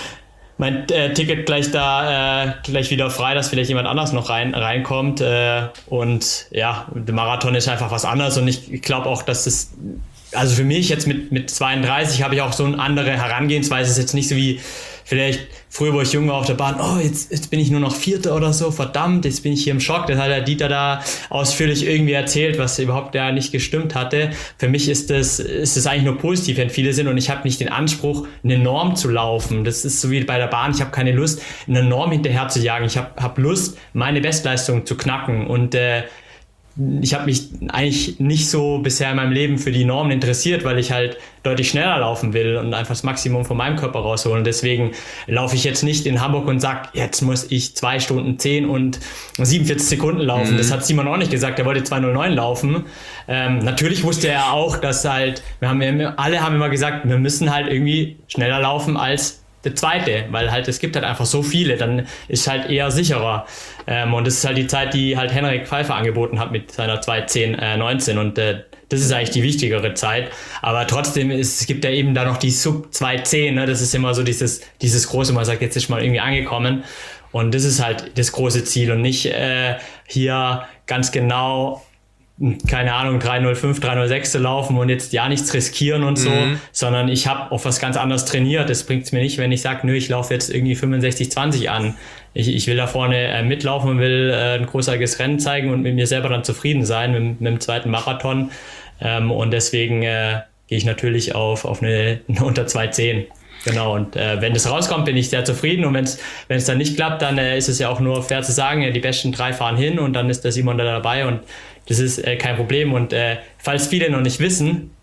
Ticket gleich wieder frei, dass vielleicht jemand anders noch reinkommt. Und ja, der Marathon ist einfach was anderes. Und ich glaube auch, dass das, also für mich jetzt mit 32 habe ich auch so eine andere Herangehensweise. Es ist jetzt nicht so wie vielleicht früher, wo ich jung war auf der Bahn, jetzt bin ich nur noch Vierter oder so, verdammt, jetzt bin ich hier im Schock. Das hat der Dieter da ausführlich irgendwie erzählt, was überhaupt da nicht gestimmt hatte. Für mich ist das eigentlich nur positiv, wenn viele sind und ich habe nicht den Anspruch, eine Norm zu laufen. Das ist so wie bei der Bahn, ich habe keine Lust, eine Norm hinterher zu jagen. Ich habe Lust, meine Bestleistung zu knacken und ich habe mich eigentlich nicht so bisher in meinem Leben für die Normen interessiert, weil ich halt deutlich schneller laufen will und einfach das Maximum von meinem Körper rausholen. Deswegen laufe ich jetzt nicht in Hamburg und sage, jetzt muss ich 2 Stunden 10 und 47 Sekunden laufen. Das hat Simon auch nicht gesagt, er wollte 2:09 laufen. Natürlich wusste er auch, dass halt, alle haben immer gesagt, wir müssen halt irgendwie schneller laufen als der zweite, weil halt es gibt halt einfach so viele, dann ist halt eher sicherer. Und das ist halt die Zeit, die halt Henrik Pfeiffer angeboten hat mit seiner 2:10:19 und das ist eigentlich die wichtigere Zeit. Aber trotzdem, es gibt ja eben da noch die Sub 2:10, ne? Das ist immer so dieses große, man sagt, jetzt ist mal irgendwie angekommen und das ist halt das große Ziel und nicht hier ganz genau, keine Ahnung, 3:05, 3:06 zu laufen und jetzt ja nichts riskieren und so, sondern ich habe auf was ganz anderes trainiert. Das bringt es mir nicht, wenn ich sage, ich laufe jetzt irgendwie 65:20 an. Ich will da vorne mitlaufen und will ein großartiges Rennen zeigen und mit mir selber dann zufrieden sein mit dem zweiten Marathon. Und deswegen gehe ich natürlich auf eine unter 2:10. Genau, und wenn das rauskommt, bin ich sehr zufrieden und wenn es dann nicht klappt, dann ist es ja auch nur fair zu sagen, die besten 3 fahren hin und dann ist der Simon da dabei und das ist kein Problem. Und falls viele noch nicht wissen,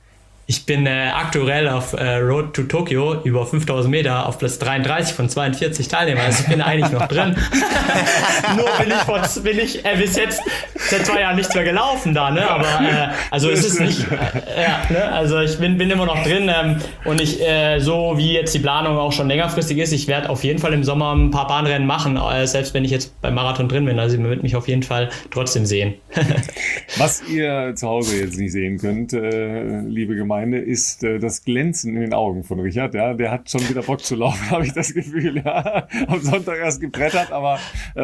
Ich bin aktuell auf Road to Tokyo über 5000 Meter auf Platz 33 von 42 Teilnehmern. Also ich bin eigentlich noch drin. Nur bin ich bis jetzt seit 2 Jahren nichts mehr gelaufen da, ne? Aber also es ist nicht, ne? Also ich bin immer noch drin und ich, so wie jetzt die Planung auch schon längerfristig ist, ich werde auf jeden Fall im Sommer ein paar Bahnrennen machen, selbst wenn ich jetzt beim Marathon drin bin. Also man wird mich auf jeden Fall trotzdem sehen. Was ihr zu Hause jetzt nicht sehen könnt, liebe Gemeinde, ist das Glänzen in den Augen von Richard. Ja, der hat schon wieder Bock zu laufen, habe ich das Gefühl. Ja, am Sonntag erst gebrettert, aber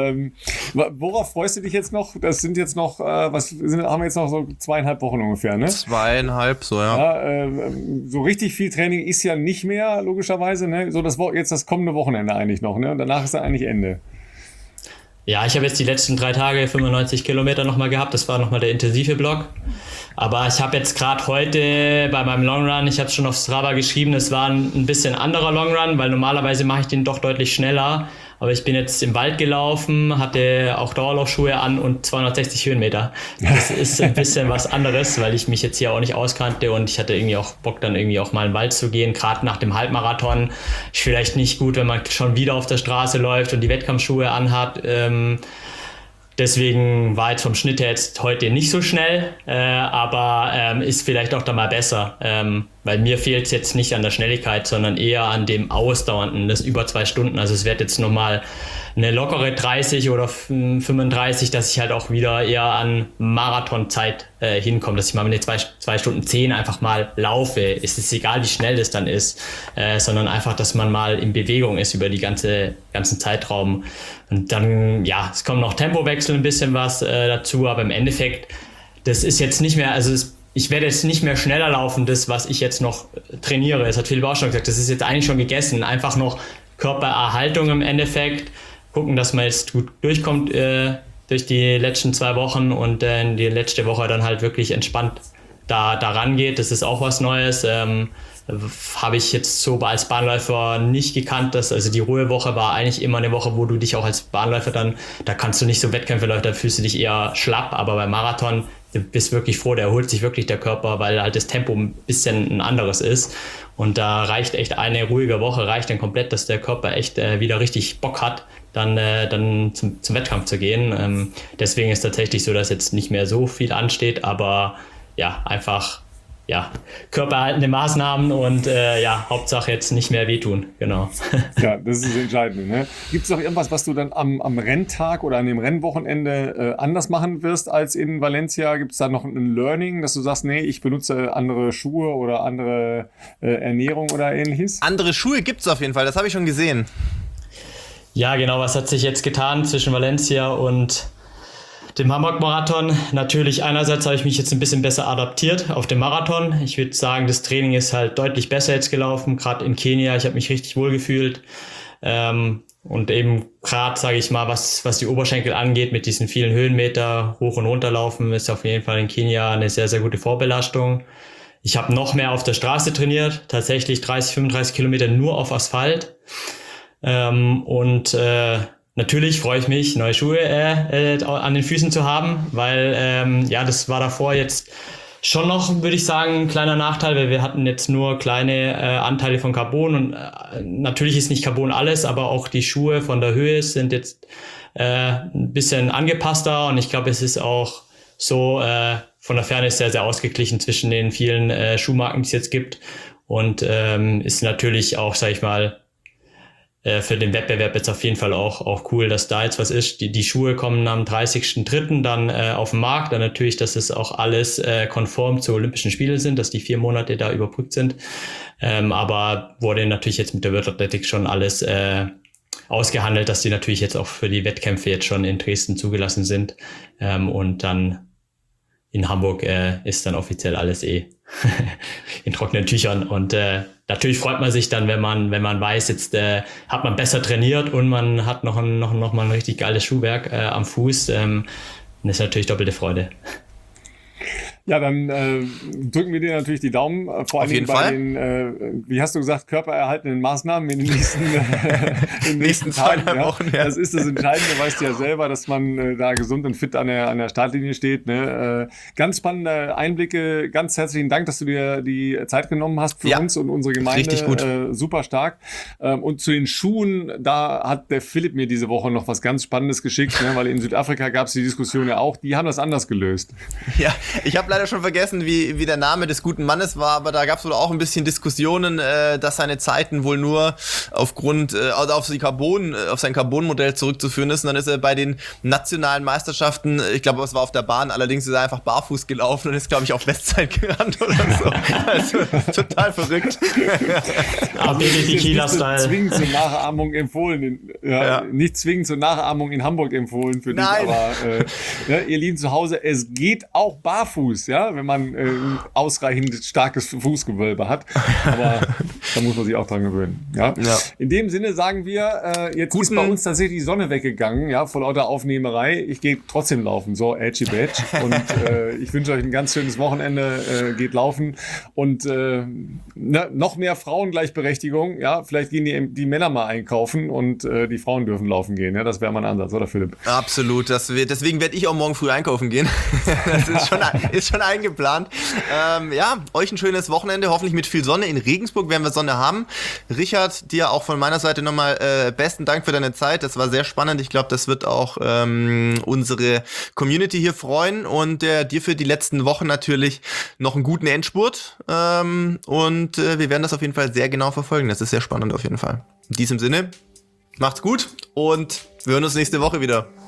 worauf freust du dich jetzt noch? Das sind jetzt noch, haben wir jetzt noch so 2,5 Wochen ungefähr, ne? 2,5, so, ja. So richtig viel Training ist ja nicht mehr, logischerweise, ne? So jetzt das kommende Wochenende eigentlich noch, ne? Und danach ist dann eigentlich Ende. Ja, ich habe jetzt die letzten 3 Tage 95 Kilometer nochmal gehabt. Das war nochmal der intensive Block. Aber ich habe jetzt gerade heute bei meinem Longrun, ich habe es schon auf Strava geschrieben, es war ein bisschen anderer Longrun, weil normalerweise mache ich den doch deutlich schneller. Aber ich bin jetzt im Wald gelaufen, hatte auch Dauerlaufschuhe an und 260 Höhenmeter. Das ist ein bisschen was anderes, weil ich mich jetzt hier auch nicht auskannte und ich hatte irgendwie auch Bock, dann irgendwie auch mal in den Wald zu gehen. Gerade nach dem Halbmarathon ist vielleicht nicht gut, wenn man schon wieder auf der Straße läuft und die Wettkampfschuhe anhat. Deswegen war jetzt vom Schnitt her jetzt heute nicht so schnell, aber ist vielleicht auch da mal besser, weil mir fehlt es jetzt nicht an der Schnelligkeit, sondern eher an dem Ausdauernden, das über 2 Stunden. Also es wird jetzt nochmal eine lockere 30 oder 35, dass ich halt auch wieder eher an Marathonzeit hinkomme, dass ich mal mit 2 Stunden 10 einfach mal laufe. Es ist egal, wie schnell das dann ist, sondern einfach, dass man mal in Bewegung ist über die ganzen Zeitraum. Und dann, ja, es kommt noch Tempowechsel ein bisschen was dazu, aber im Endeffekt, das ist jetzt nicht mehr, also ich werde jetzt nicht mehr schneller laufen, das, was ich jetzt noch trainiere. Das hat Philipp auch schon gesagt, das ist jetzt eigentlich schon gegessen. Einfach noch Körpererhaltung im Endeffekt. Gucken, dass man jetzt gut durchkommt durch die letzten 2 Wochen und in die letzte Woche dann halt wirklich entspannt da rangeht. Das ist auch was Neues. Habe ich jetzt so als Bahnläufer nicht gekannt. Also die Ruhewoche war eigentlich immer eine Woche, wo du dich auch als Bahnläufer da kannst du nicht so Wettkämpfe laufen, da fühlst du dich eher schlapp, aber beim Marathon, du bist wirklich froh, da erholt sich wirklich der Körper, weil halt das Tempo ein bisschen ein anderes ist. Und da reicht echt eine ruhige Woche, reicht dann komplett, dass der Körper echt wieder richtig Bock hat, dann zum Wettkampf zu gehen. Deswegen ist tatsächlich so, dass jetzt nicht mehr so viel ansteht, aber ja, einfach körpererhaltende Maßnahmen und Hauptsache jetzt nicht mehr wehtun, genau. Ja, das ist das Entscheidende. Ne? Gibt es noch irgendwas, was du dann am Renntag oder an dem Rennwochenende anders machen wirst als in Valencia? Gibt es da noch ein Learning, dass du sagst, nee, ich benutze andere Schuhe oder andere Ernährung oder ähnliches? Andere Schuhe gibt es auf jeden Fall, das habe ich schon gesehen. Ja, genau, was hat sich jetzt getan zwischen Valencia und dem Hamburg-Marathon? Natürlich, einerseits habe ich mich jetzt ein bisschen besser adaptiert auf den Marathon. Ich würde sagen, das Training ist halt deutlich besser jetzt gelaufen, gerade in Kenia. Ich habe mich richtig wohl gefühlt. Und eben gerade, sage ich mal, was die Oberschenkel angeht, mit diesen vielen Höhenmeter hoch und runter laufen, ist auf jeden Fall in Kenia eine sehr, sehr gute Vorbelastung. Ich habe noch mehr auf der Straße trainiert, tatsächlich 30, 35 Kilometer nur auf Asphalt. Natürlich freue ich mich, neue Schuhe an den Füßen zu haben, weil das war davor jetzt schon noch, würde ich sagen, ein kleiner Nachteil, weil wir hatten jetzt nur kleine Anteile von Carbon und natürlich ist nicht Carbon alles, aber auch die Schuhe von der Höhe sind jetzt ein bisschen angepasster und ich glaube, es ist auch so von der Ferne sehr, sehr ausgeglichen zwischen den vielen Schuhmarken, die es jetzt gibt und ist natürlich auch, sage ich mal, für den Wettbewerb jetzt auf jeden Fall auch cool, dass da jetzt was ist. Die Schuhe kommen am 30.03. dann auf den Markt. Dann natürlich, dass es auch alles konform zu Olympischen Spielen sind, dass die 4 Monate da überbrückt sind. Aber wurde natürlich jetzt mit der World Athletics schon alles ausgehandelt, dass die natürlich jetzt auch für die Wettkämpfe jetzt schon in Dresden zugelassen sind. Und dann in Hamburg ist dann offiziell alles in trockenen Tüchern und natürlich freut man sich dann, wenn man weiß, jetzt hat man besser trainiert und man hat noch mal ein richtig geiles Schuhwerk am Fuß. Das ist natürlich doppelte Freude. Ja, dann drücken wir dir natürlich die Daumen, vor allem bei den, wie hast du gesagt, körpererhaltenden Maßnahmen in den nächsten Tagen. 2 Wochen. Ja. Das ist das Entscheidende, weißt du ja selber, dass man da gesund und fit an der Startlinie steht. Ne? Ganz spannende Einblicke, ganz herzlichen Dank, dass du dir die Zeit genommen hast für uns und unsere Gemeinde. Richtig gut. Super stark. Und zu den Schuhen, da hat der Philipp mir diese Woche noch was ganz Spannendes geschickt, ne? Weil in Südafrika gab es die Diskussion ja auch, die haben das anders gelöst. Ja, ich habe leider schon vergessen, wie der Name des guten Mannes war, aber da gab es wohl auch ein bisschen Diskussionen, dass seine Zeiten wohl nur aufgrund auf sein Carbon-Modell zurückzuführen ist. Und dann ist er bei den nationalen Meisterschaften, ich glaube, es war auf der Bahn, allerdings ist er einfach barfuß gelaufen und ist, glaube ich, auf Westside gerannt oder so. Also total verrückt. Tequila-Style. Nicht zwingend zur Nachahmung empfohlen. Nicht zwingend zur Nachahmung in Hamburg empfohlen für dich, aber ihr Lieben zu Hause, es geht auch barfuß, ja, wenn man ausreichend starkes Fußgewölbe hat. Aber da muss man sich auch dran gewöhnen. Ja? Ja. In dem Sinne sagen wir, jetzt ist bei uns tatsächlich die Sonne weggegangen, ja, vor lauter Aufnehmerei. Ich gehe trotzdem laufen, so edgy badge. Und ich wünsche euch ein ganz schönes Wochenende. Geht laufen. Und noch mehr Frauengleichberechtigung. Ja, vielleicht gehen die Männer mal einkaufen und die Frauen dürfen laufen gehen. Ja, das wäre mein Ansatz, oder Philipp? Absolut. Deswegen werde ich auch morgen früh einkaufen gehen. Das ist schon eingeplant. Euch ein schönes Wochenende, hoffentlich mit viel Sonne. In Regensburg werden wir Sonne haben. Richard, dir auch von meiner Seite nochmal besten Dank für deine Zeit. Das war sehr spannend. Ich glaube, das wird auch unsere Community hier freuen und dir für die letzten Wochen natürlich noch einen guten Endspurt. Und wir werden das auf jeden Fall sehr genau verfolgen. Das ist sehr spannend auf jeden Fall. In diesem Sinne, macht's gut und wir hören uns nächste Woche wieder.